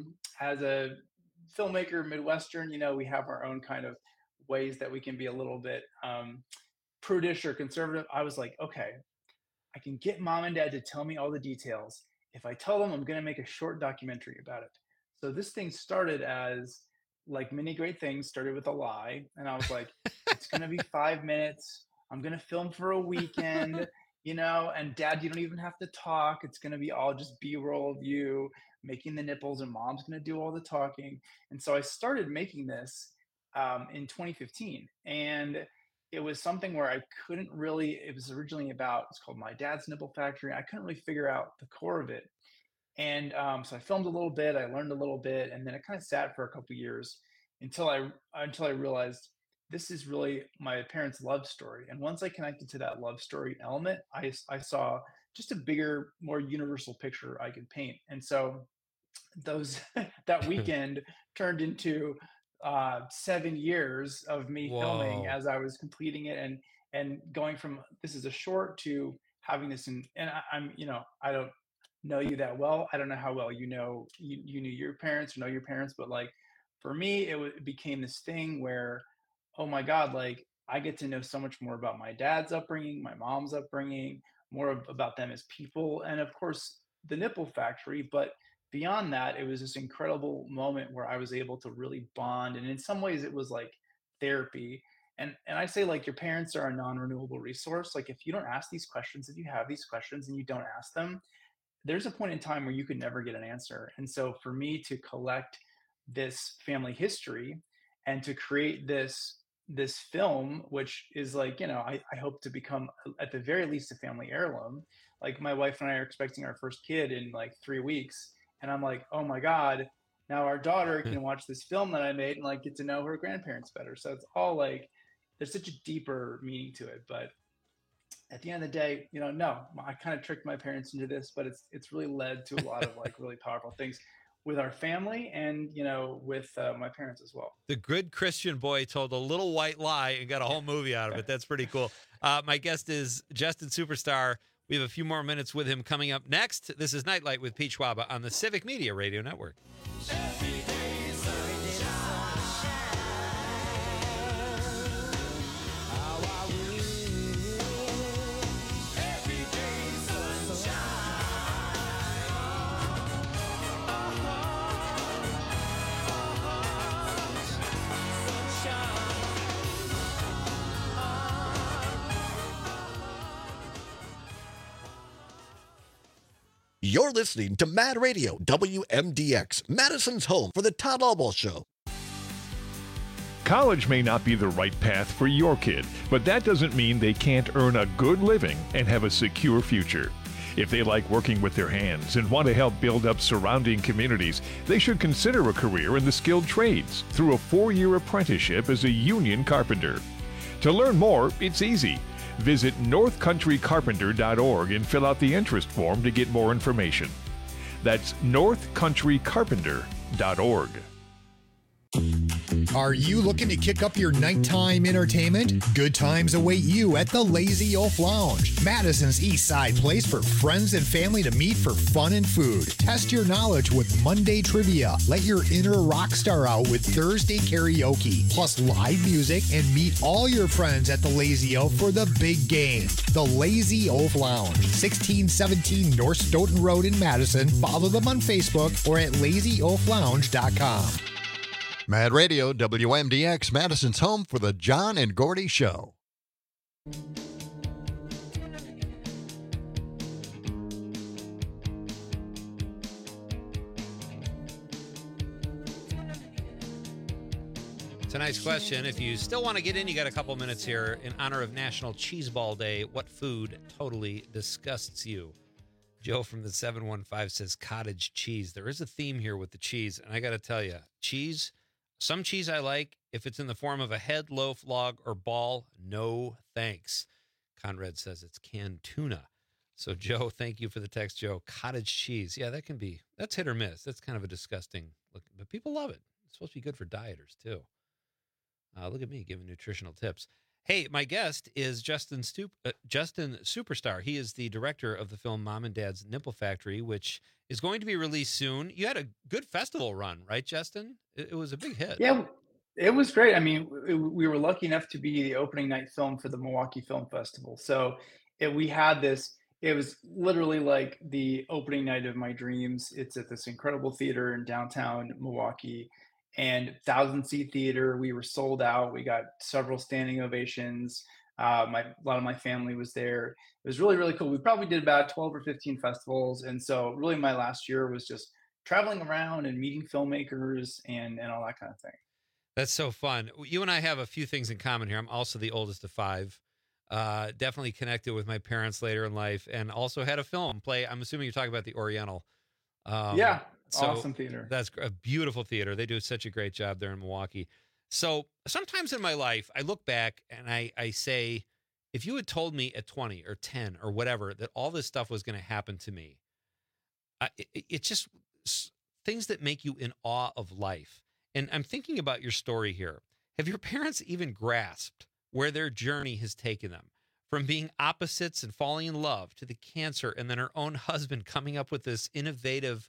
[SPEAKER 5] filmmaker, Midwestern, we have our own kind of ways that we can be a little bit prudish or conservative. I was like, okay, I can get Mom and Dad to tell me all the details. If I tell them, I'm going to make a short documentary about it. So this thing started as, like many great things, started with a lie. And I was like, it's going to be 5 minutes. I'm going to film for a weekend, and Dad, you don't even have to talk. It's going to be all just B-roll of you making the nipples, and Mom's going to do all the talking. And so I started making this in 2015. And it was something where I couldn't really, it was originally about, it's called My Dad's Nipple Factory. I couldn't really figure out the core of it. And so I filmed a little bit, I learned a little bit, and then it kind of sat for a couple of years until I realized this is really my parents' love story. And once I connected to that love story element, I saw just a bigger, more universal picture I could paint. And so that weekend turned into 7 years of me filming as I was completing it and going from, this is a short, to having this and I'm, I don't know you that well. I don't know how well you knew your parents or know your parents, but like for me, it became this thing where, oh my God, like I get to know so much more about my dad's upbringing, my mom's upbringing, more about them as people, and of course the nipple factory. But beyond that, it was this incredible moment where I was able to really bond. And in some ways it was like therapy. And I say, like, your parents are a non-renewable resource. Like if you don't ask these questions, if you have these questions and you don't ask them, there's a point in time where you could never get an answer. And so for me to collect this family history and to create this film, which is like, I hope to become at the very least a family heirloom. Like my wife and I are expecting our first kid in like 3 weeks. And I'm like, oh my God, now our daughter can watch this film that I made and like get to know her grandparents better. So it's all like, there's such a deeper meaning to it. But at the end of the day, no, I kind of tricked my parents into this, but it's really led to a lot of like really powerful things. with our family and, with my parents as well.
[SPEAKER 18] The good Christian boy told a little white lie and got a whole movie out of it. That's pretty cool. My guest is Justin Superstar. We have a few more minutes with him coming up next. This is Nightlight with Pete Schwaba on the Civic Media Radio Network.
[SPEAKER 14] You're listening to Mad Radio, WMDX, Madison's home for the Todd Albaugh Show.
[SPEAKER 9] College may not be the right path for your kid, but that doesn't mean they can't earn a good living and have a secure future. If they like working with their hands and want to help build up surrounding communities, they should consider a career in the skilled trades through a 4-year apprenticeship as a union carpenter. To learn more, it's easy. Visit northcountrycarpenter.org and fill out the interest form to get more information. That's northcountrycarpenter.org.
[SPEAKER 10] Are you looking to kick up your nighttime entertainment? Good times await you at the Lazy Oaf Lounge, Madison's East Side place for friends and family to meet for fun and food. Test your knowledge with Monday trivia. Let your inner rock star out with Thursday karaoke, plus live music, and meet all your friends at the Lazy Oaf for the big game. The Lazy Oaf Lounge, 1617 North Stoughton Road in Madison. Follow them on Facebook or at lazyoaflounge.com.
[SPEAKER 11] Mad Radio, WMDX, Madison's home for the John and Gordy Show.
[SPEAKER 18] It's a nice question. If you still want to get in, you got a couple minutes here. In honor of National Cheese Ball Day, what food totally disgusts you? Joe from the 715 says cottage cheese. There is a theme here with the cheese, and I got to tell you, cheese... Some cheese I like, if it's in the form of a head, loaf, log, or ball, no thanks. Conrad says it's canned tuna. So, Joe, thank you for the text, Joe. Cottage cheese. Yeah, that's hit or miss. That's kind of a disgusting look, but people love it. It's supposed to be good for dieters, too. Look at me giving nutritional tips. Hey, my guest is Justin Superstar. He is the director of the film Mom and Dad's Nipple Factory, which is going to be released soon. You had a good festival run, right, Justin? It was a big hit.
[SPEAKER 5] Yeah, it was great. I mean, we were lucky enough to be the opening night film for the Milwaukee Film Festival. So we had this, it was literally like the opening night of my dreams. It's at this incredible theater in downtown Milwaukee, and 1,000-seat theater. We were sold out. We got several standing ovations. A lot of my family was there. It was really, really cool. We probably did about 12 or 15 festivals. And so really my last year was just traveling around and meeting filmmakers and all that kind of thing.
[SPEAKER 18] That's so fun. You and I have a few things in common here. I'm also the oldest of 5. Definitely connected with my parents later in life, and also had a film play. I'm assuming you're talking about the Oriental.
[SPEAKER 5] Yeah, awesome theater.
[SPEAKER 18] That's a beautiful theater. They do such a great job there in Milwaukee. So sometimes in my life, I look back and I say, if you had told me at 20 or 10 or whatever that all this stuff was going to happen to me, it's just things that make you in awe of life. And I'm thinking about your story here. Have your parents even grasped where their journey has taken them? From being opposites and falling in love to the cancer, and then her own husband coming up with this innovative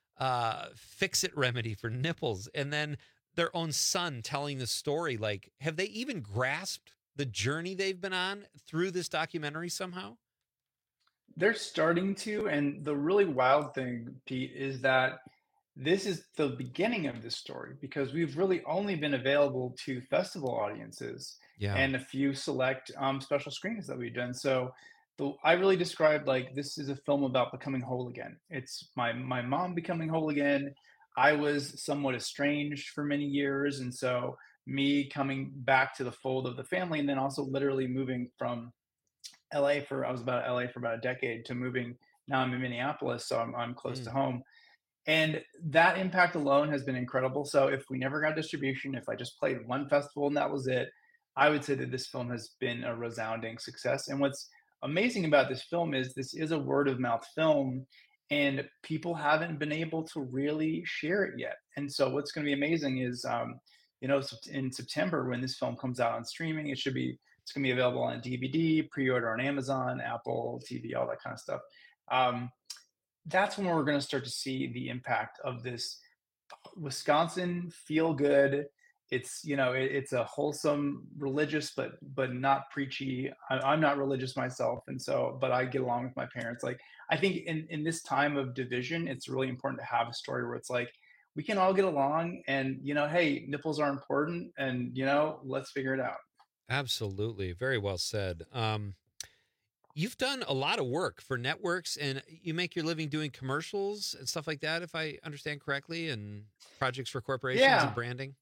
[SPEAKER 18] fix-it remedy for nipples, and then their own son telling the story. Like, have they even grasped the journey they've been on through this documentary somehow?
[SPEAKER 5] They're starting to, and the really wild thing, Pete, is that this is the beginning of this story, because we've really only been available to festival audiences and a few select special screenings that we've done. So I really described, like, this is a film about becoming whole again. It's my mom becoming whole again. I was somewhat estranged for many years, and so me coming back to the fold of the family, and then also literally moving from LA I was about LA for about a decade, to moving, now I'm in Minneapolis, so I'm close to home. And that impact alone has been incredible. So if we never got distribution, if I just played one festival and that was it, I would say that this film has been a resounding success. And what's amazing about this film is this is a word of mouth film. and people haven't been able to really share it yet. And so what's going to be amazing is, in September when this film comes out on streaming, it's going to be available on DVD, pre-order on Amazon, Apple TV, all that kind of stuff. That's when we're going to start to see the impact of this Wisconsin feel good. It's, it's a wholesome, religious, but not preachy. I'm not religious myself. And so, but I get along with my parents. Like, I think in this time of division, it's really important to have a story where it's like, we can all get along and, hey, nipples are important and, let's figure it out.
[SPEAKER 18] Absolutely. Very well said. You've done a lot of work for networks, and you make your living doing commercials and stuff like that, if I understand correctly, and projects for corporations and branding.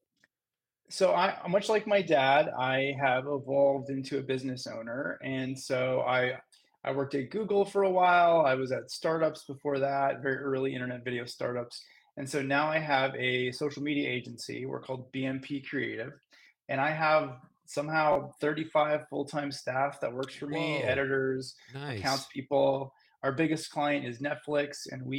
[SPEAKER 5] So I, much like my dad, I have evolved into a business owner. And so I worked at Google for a while. I was at startups before that, very early internet video startups. And so now I have a social media agency. We're called BMP Creative. And I have somehow 35 full-time staff that works for me, editors, accounts people. Our biggest client is Netflix. And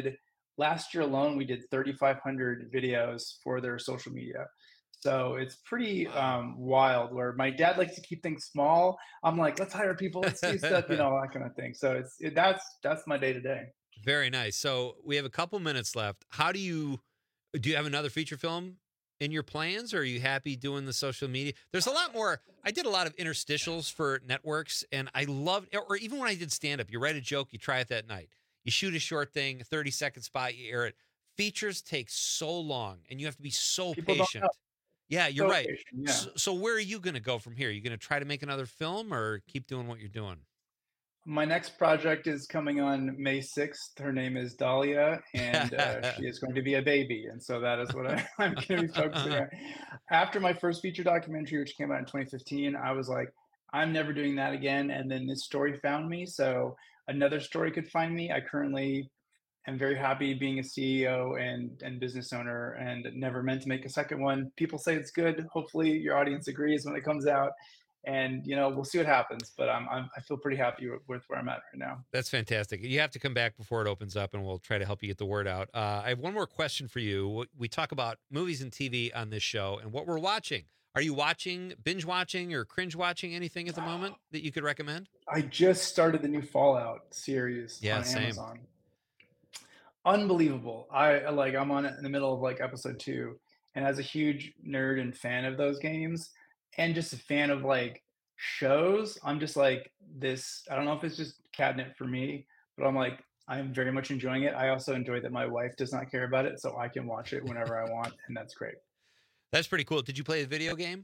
[SPEAKER 5] last year alone, we did 3,500 videos for their social media. So it's pretty wild, where my dad likes to keep things small. I'm like, let's hire people, let's do stuff, all that kind of thing. So that's my day to day.
[SPEAKER 18] Very nice. So we have a couple minutes left. Do you have another feature film in your plans, or are you happy doing the social media? There's a lot more. I did a lot of interstitials for networks, and I loved, or even when I did stand-up, you write a joke, you try it that night. You shoot a short thing, a 30-second spot, you air it. Features take so long, and you have to be so patient. Yeah, you're right.
[SPEAKER 5] Yeah.
[SPEAKER 18] So where are you going to go from here? Are you going to try to make another film or keep doing what you're doing?
[SPEAKER 5] My next project is coming on May 6th. Her name is Dahlia, and she is going to be a baby. And so that is what I'm going to be focusing on. After my first feature documentary, which came out in 2015, I was like, I'm never doing that again. And then this story found me. So another story could find me. I currently am very happy being a CEO and business owner, and never meant to make a second one. People say it's good. Hopefully your audience agrees when it comes out, and we'll see what happens. But I feel pretty happy with where I'm at right now.
[SPEAKER 18] That's fantastic. You have to come back before it opens up, and we'll try to help you get the word out. I have one more question for you. We talk about movies and TV on this show and what we're watching. Are you binge watching or cringe watching anything at the moment that you could recommend?
[SPEAKER 5] I just started the new Fallout series on Amazon. Unbelievable. I'm on it in the middle of episode 2, and as a huge nerd and fan of those games, and just a fan of shows, I'm just this. I don't know if it's just catnip for me, but I'm very much enjoying it. I also enjoy that my wife does not care about it, so I can watch it whenever I want, and that's great.
[SPEAKER 18] That's pretty cool. Did you play the video game?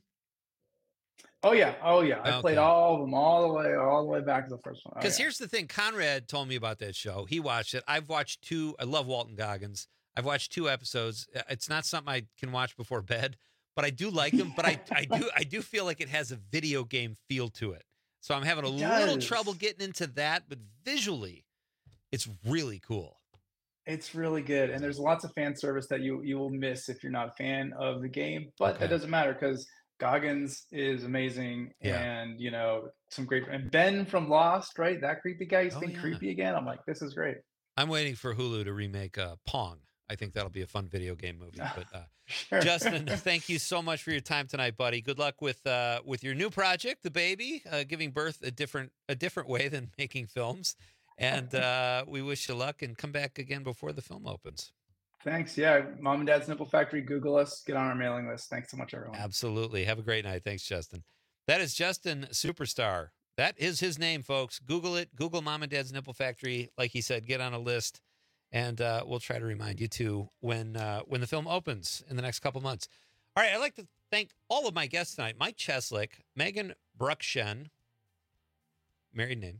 [SPEAKER 5] Oh yeah. I played all of them all the way back to the first one.
[SPEAKER 18] Because here's the thing, Conrad told me about that show. He watched it. I've watched 2. I love Walton Goggins. I've watched 2 episodes. It's not something I can watch before bed, but I do like them. But I do feel like it has a video game feel to it. So I'm having a little trouble getting into that, but visually, it's really cool.
[SPEAKER 5] It's really good, and there's lots of fan service that you will miss if you're not a fan of the game. But that doesn't matter, because Goggins is amazing, and some great, and Ben from Lost, right? That creepy guy, he's been creepy again. I'm like, this is great.
[SPEAKER 18] I'm waiting for Hulu to remake Pong. I think that'll be a fun video game movie. But
[SPEAKER 5] Sure.
[SPEAKER 18] Justin, thank you so much for your time tonight, buddy. Good luck with your new project, the baby, giving birth a different way than making films. And we wish you luck, and come back again before the film opens.
[SPEAKER 5] Thanks. Yeah. Mom and Dad's Nipple Factory. Google us. Get on our mailing list. Thanks so much, everyone.
[SPEAKER 18] Absolutely. Have a great night. Thanks, Justin. That is Justin Superstar. That is his name, folks. Google it. Google Mom and Dad's Nipple Factory. Like he said, get on a list, and we'll try to remind you too when the film opens in the next couple months. All right. I'd like to thank all of my guests tonight. Mike Cheslick, Megan Bruckshen, married name.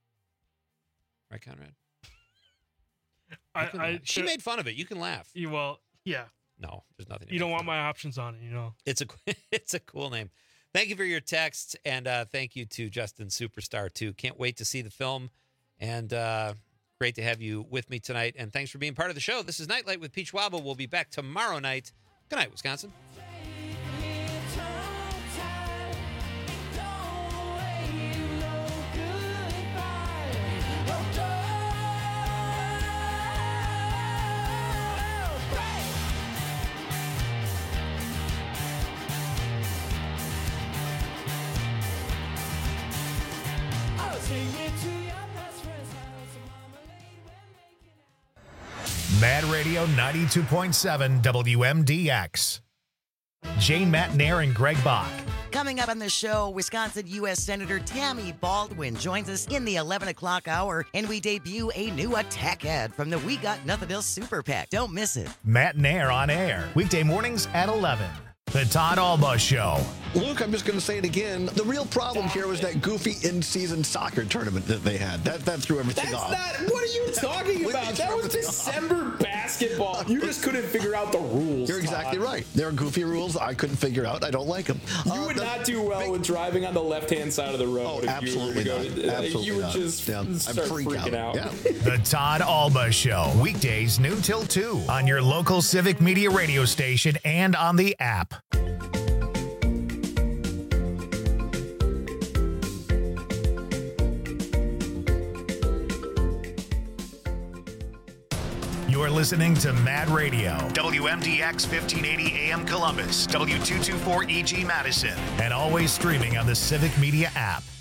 [SPEAKER 18] Right, Conrad? She made fun of it. You can laugh.
[SPEAKER 16] Well, yeah.
[SPEAKER 18] No, there's nothing.
[SPEAKER 16] You don't want my options on it,
[SPEAKER 18] It's a cool name. Thank you for your texts, and thank you to Justin Superstar too. Can't wait to see the film, and great to have you with me tonight. And thanks for being part of the show. This is Nightlight with Pete Schwabel. We'll be back tomorrow night. Good night, Wisconsin.
[SPEAKER 1] Mad Radio 92.7 WMDX. Jane McNair and Greg Bach.
[SPEAKER 6] Coming up on the show, Wisconsin U.S. Senator Tammy Baldwin joins us in the 11 o'clock hour, and we debut a new attack ad from the We Got Nothing Else Super PAC. Don't miss it.
[SPEAKER 1] Matt Nair on air, weekday mornings at 11. The Todd Alba Show.
[SPEAKER 14] Luke, I'm just going to say it again. The real problem here was that goofy in-season soccer tournament that they had. That threw everything off.
[SPEAKER 12] What are you talking about? That was December basketball. You just couldn't figure out the rules.
[SPEAKER 14] You're exactly right. There are goofy rules I couldn't figure out. I don't like them.
[SPEAKER 12] You would not do well with driving on the left-hand side of the road.
[SPEAKER 14] Oh, absolutely not. Absolutely
[SPEAKER 12] you would just start freaking out.
[SPEAKER 14] Yeah.
[SPEAKER 1] The Todd Alba Show. Weekdays noon till 2 on your local Civic Media radio station and on the app. You're listening to Mad Radio, WMDX 1580 AM Columbus, W224 EG Madison, and always streaming on the Civic Media app.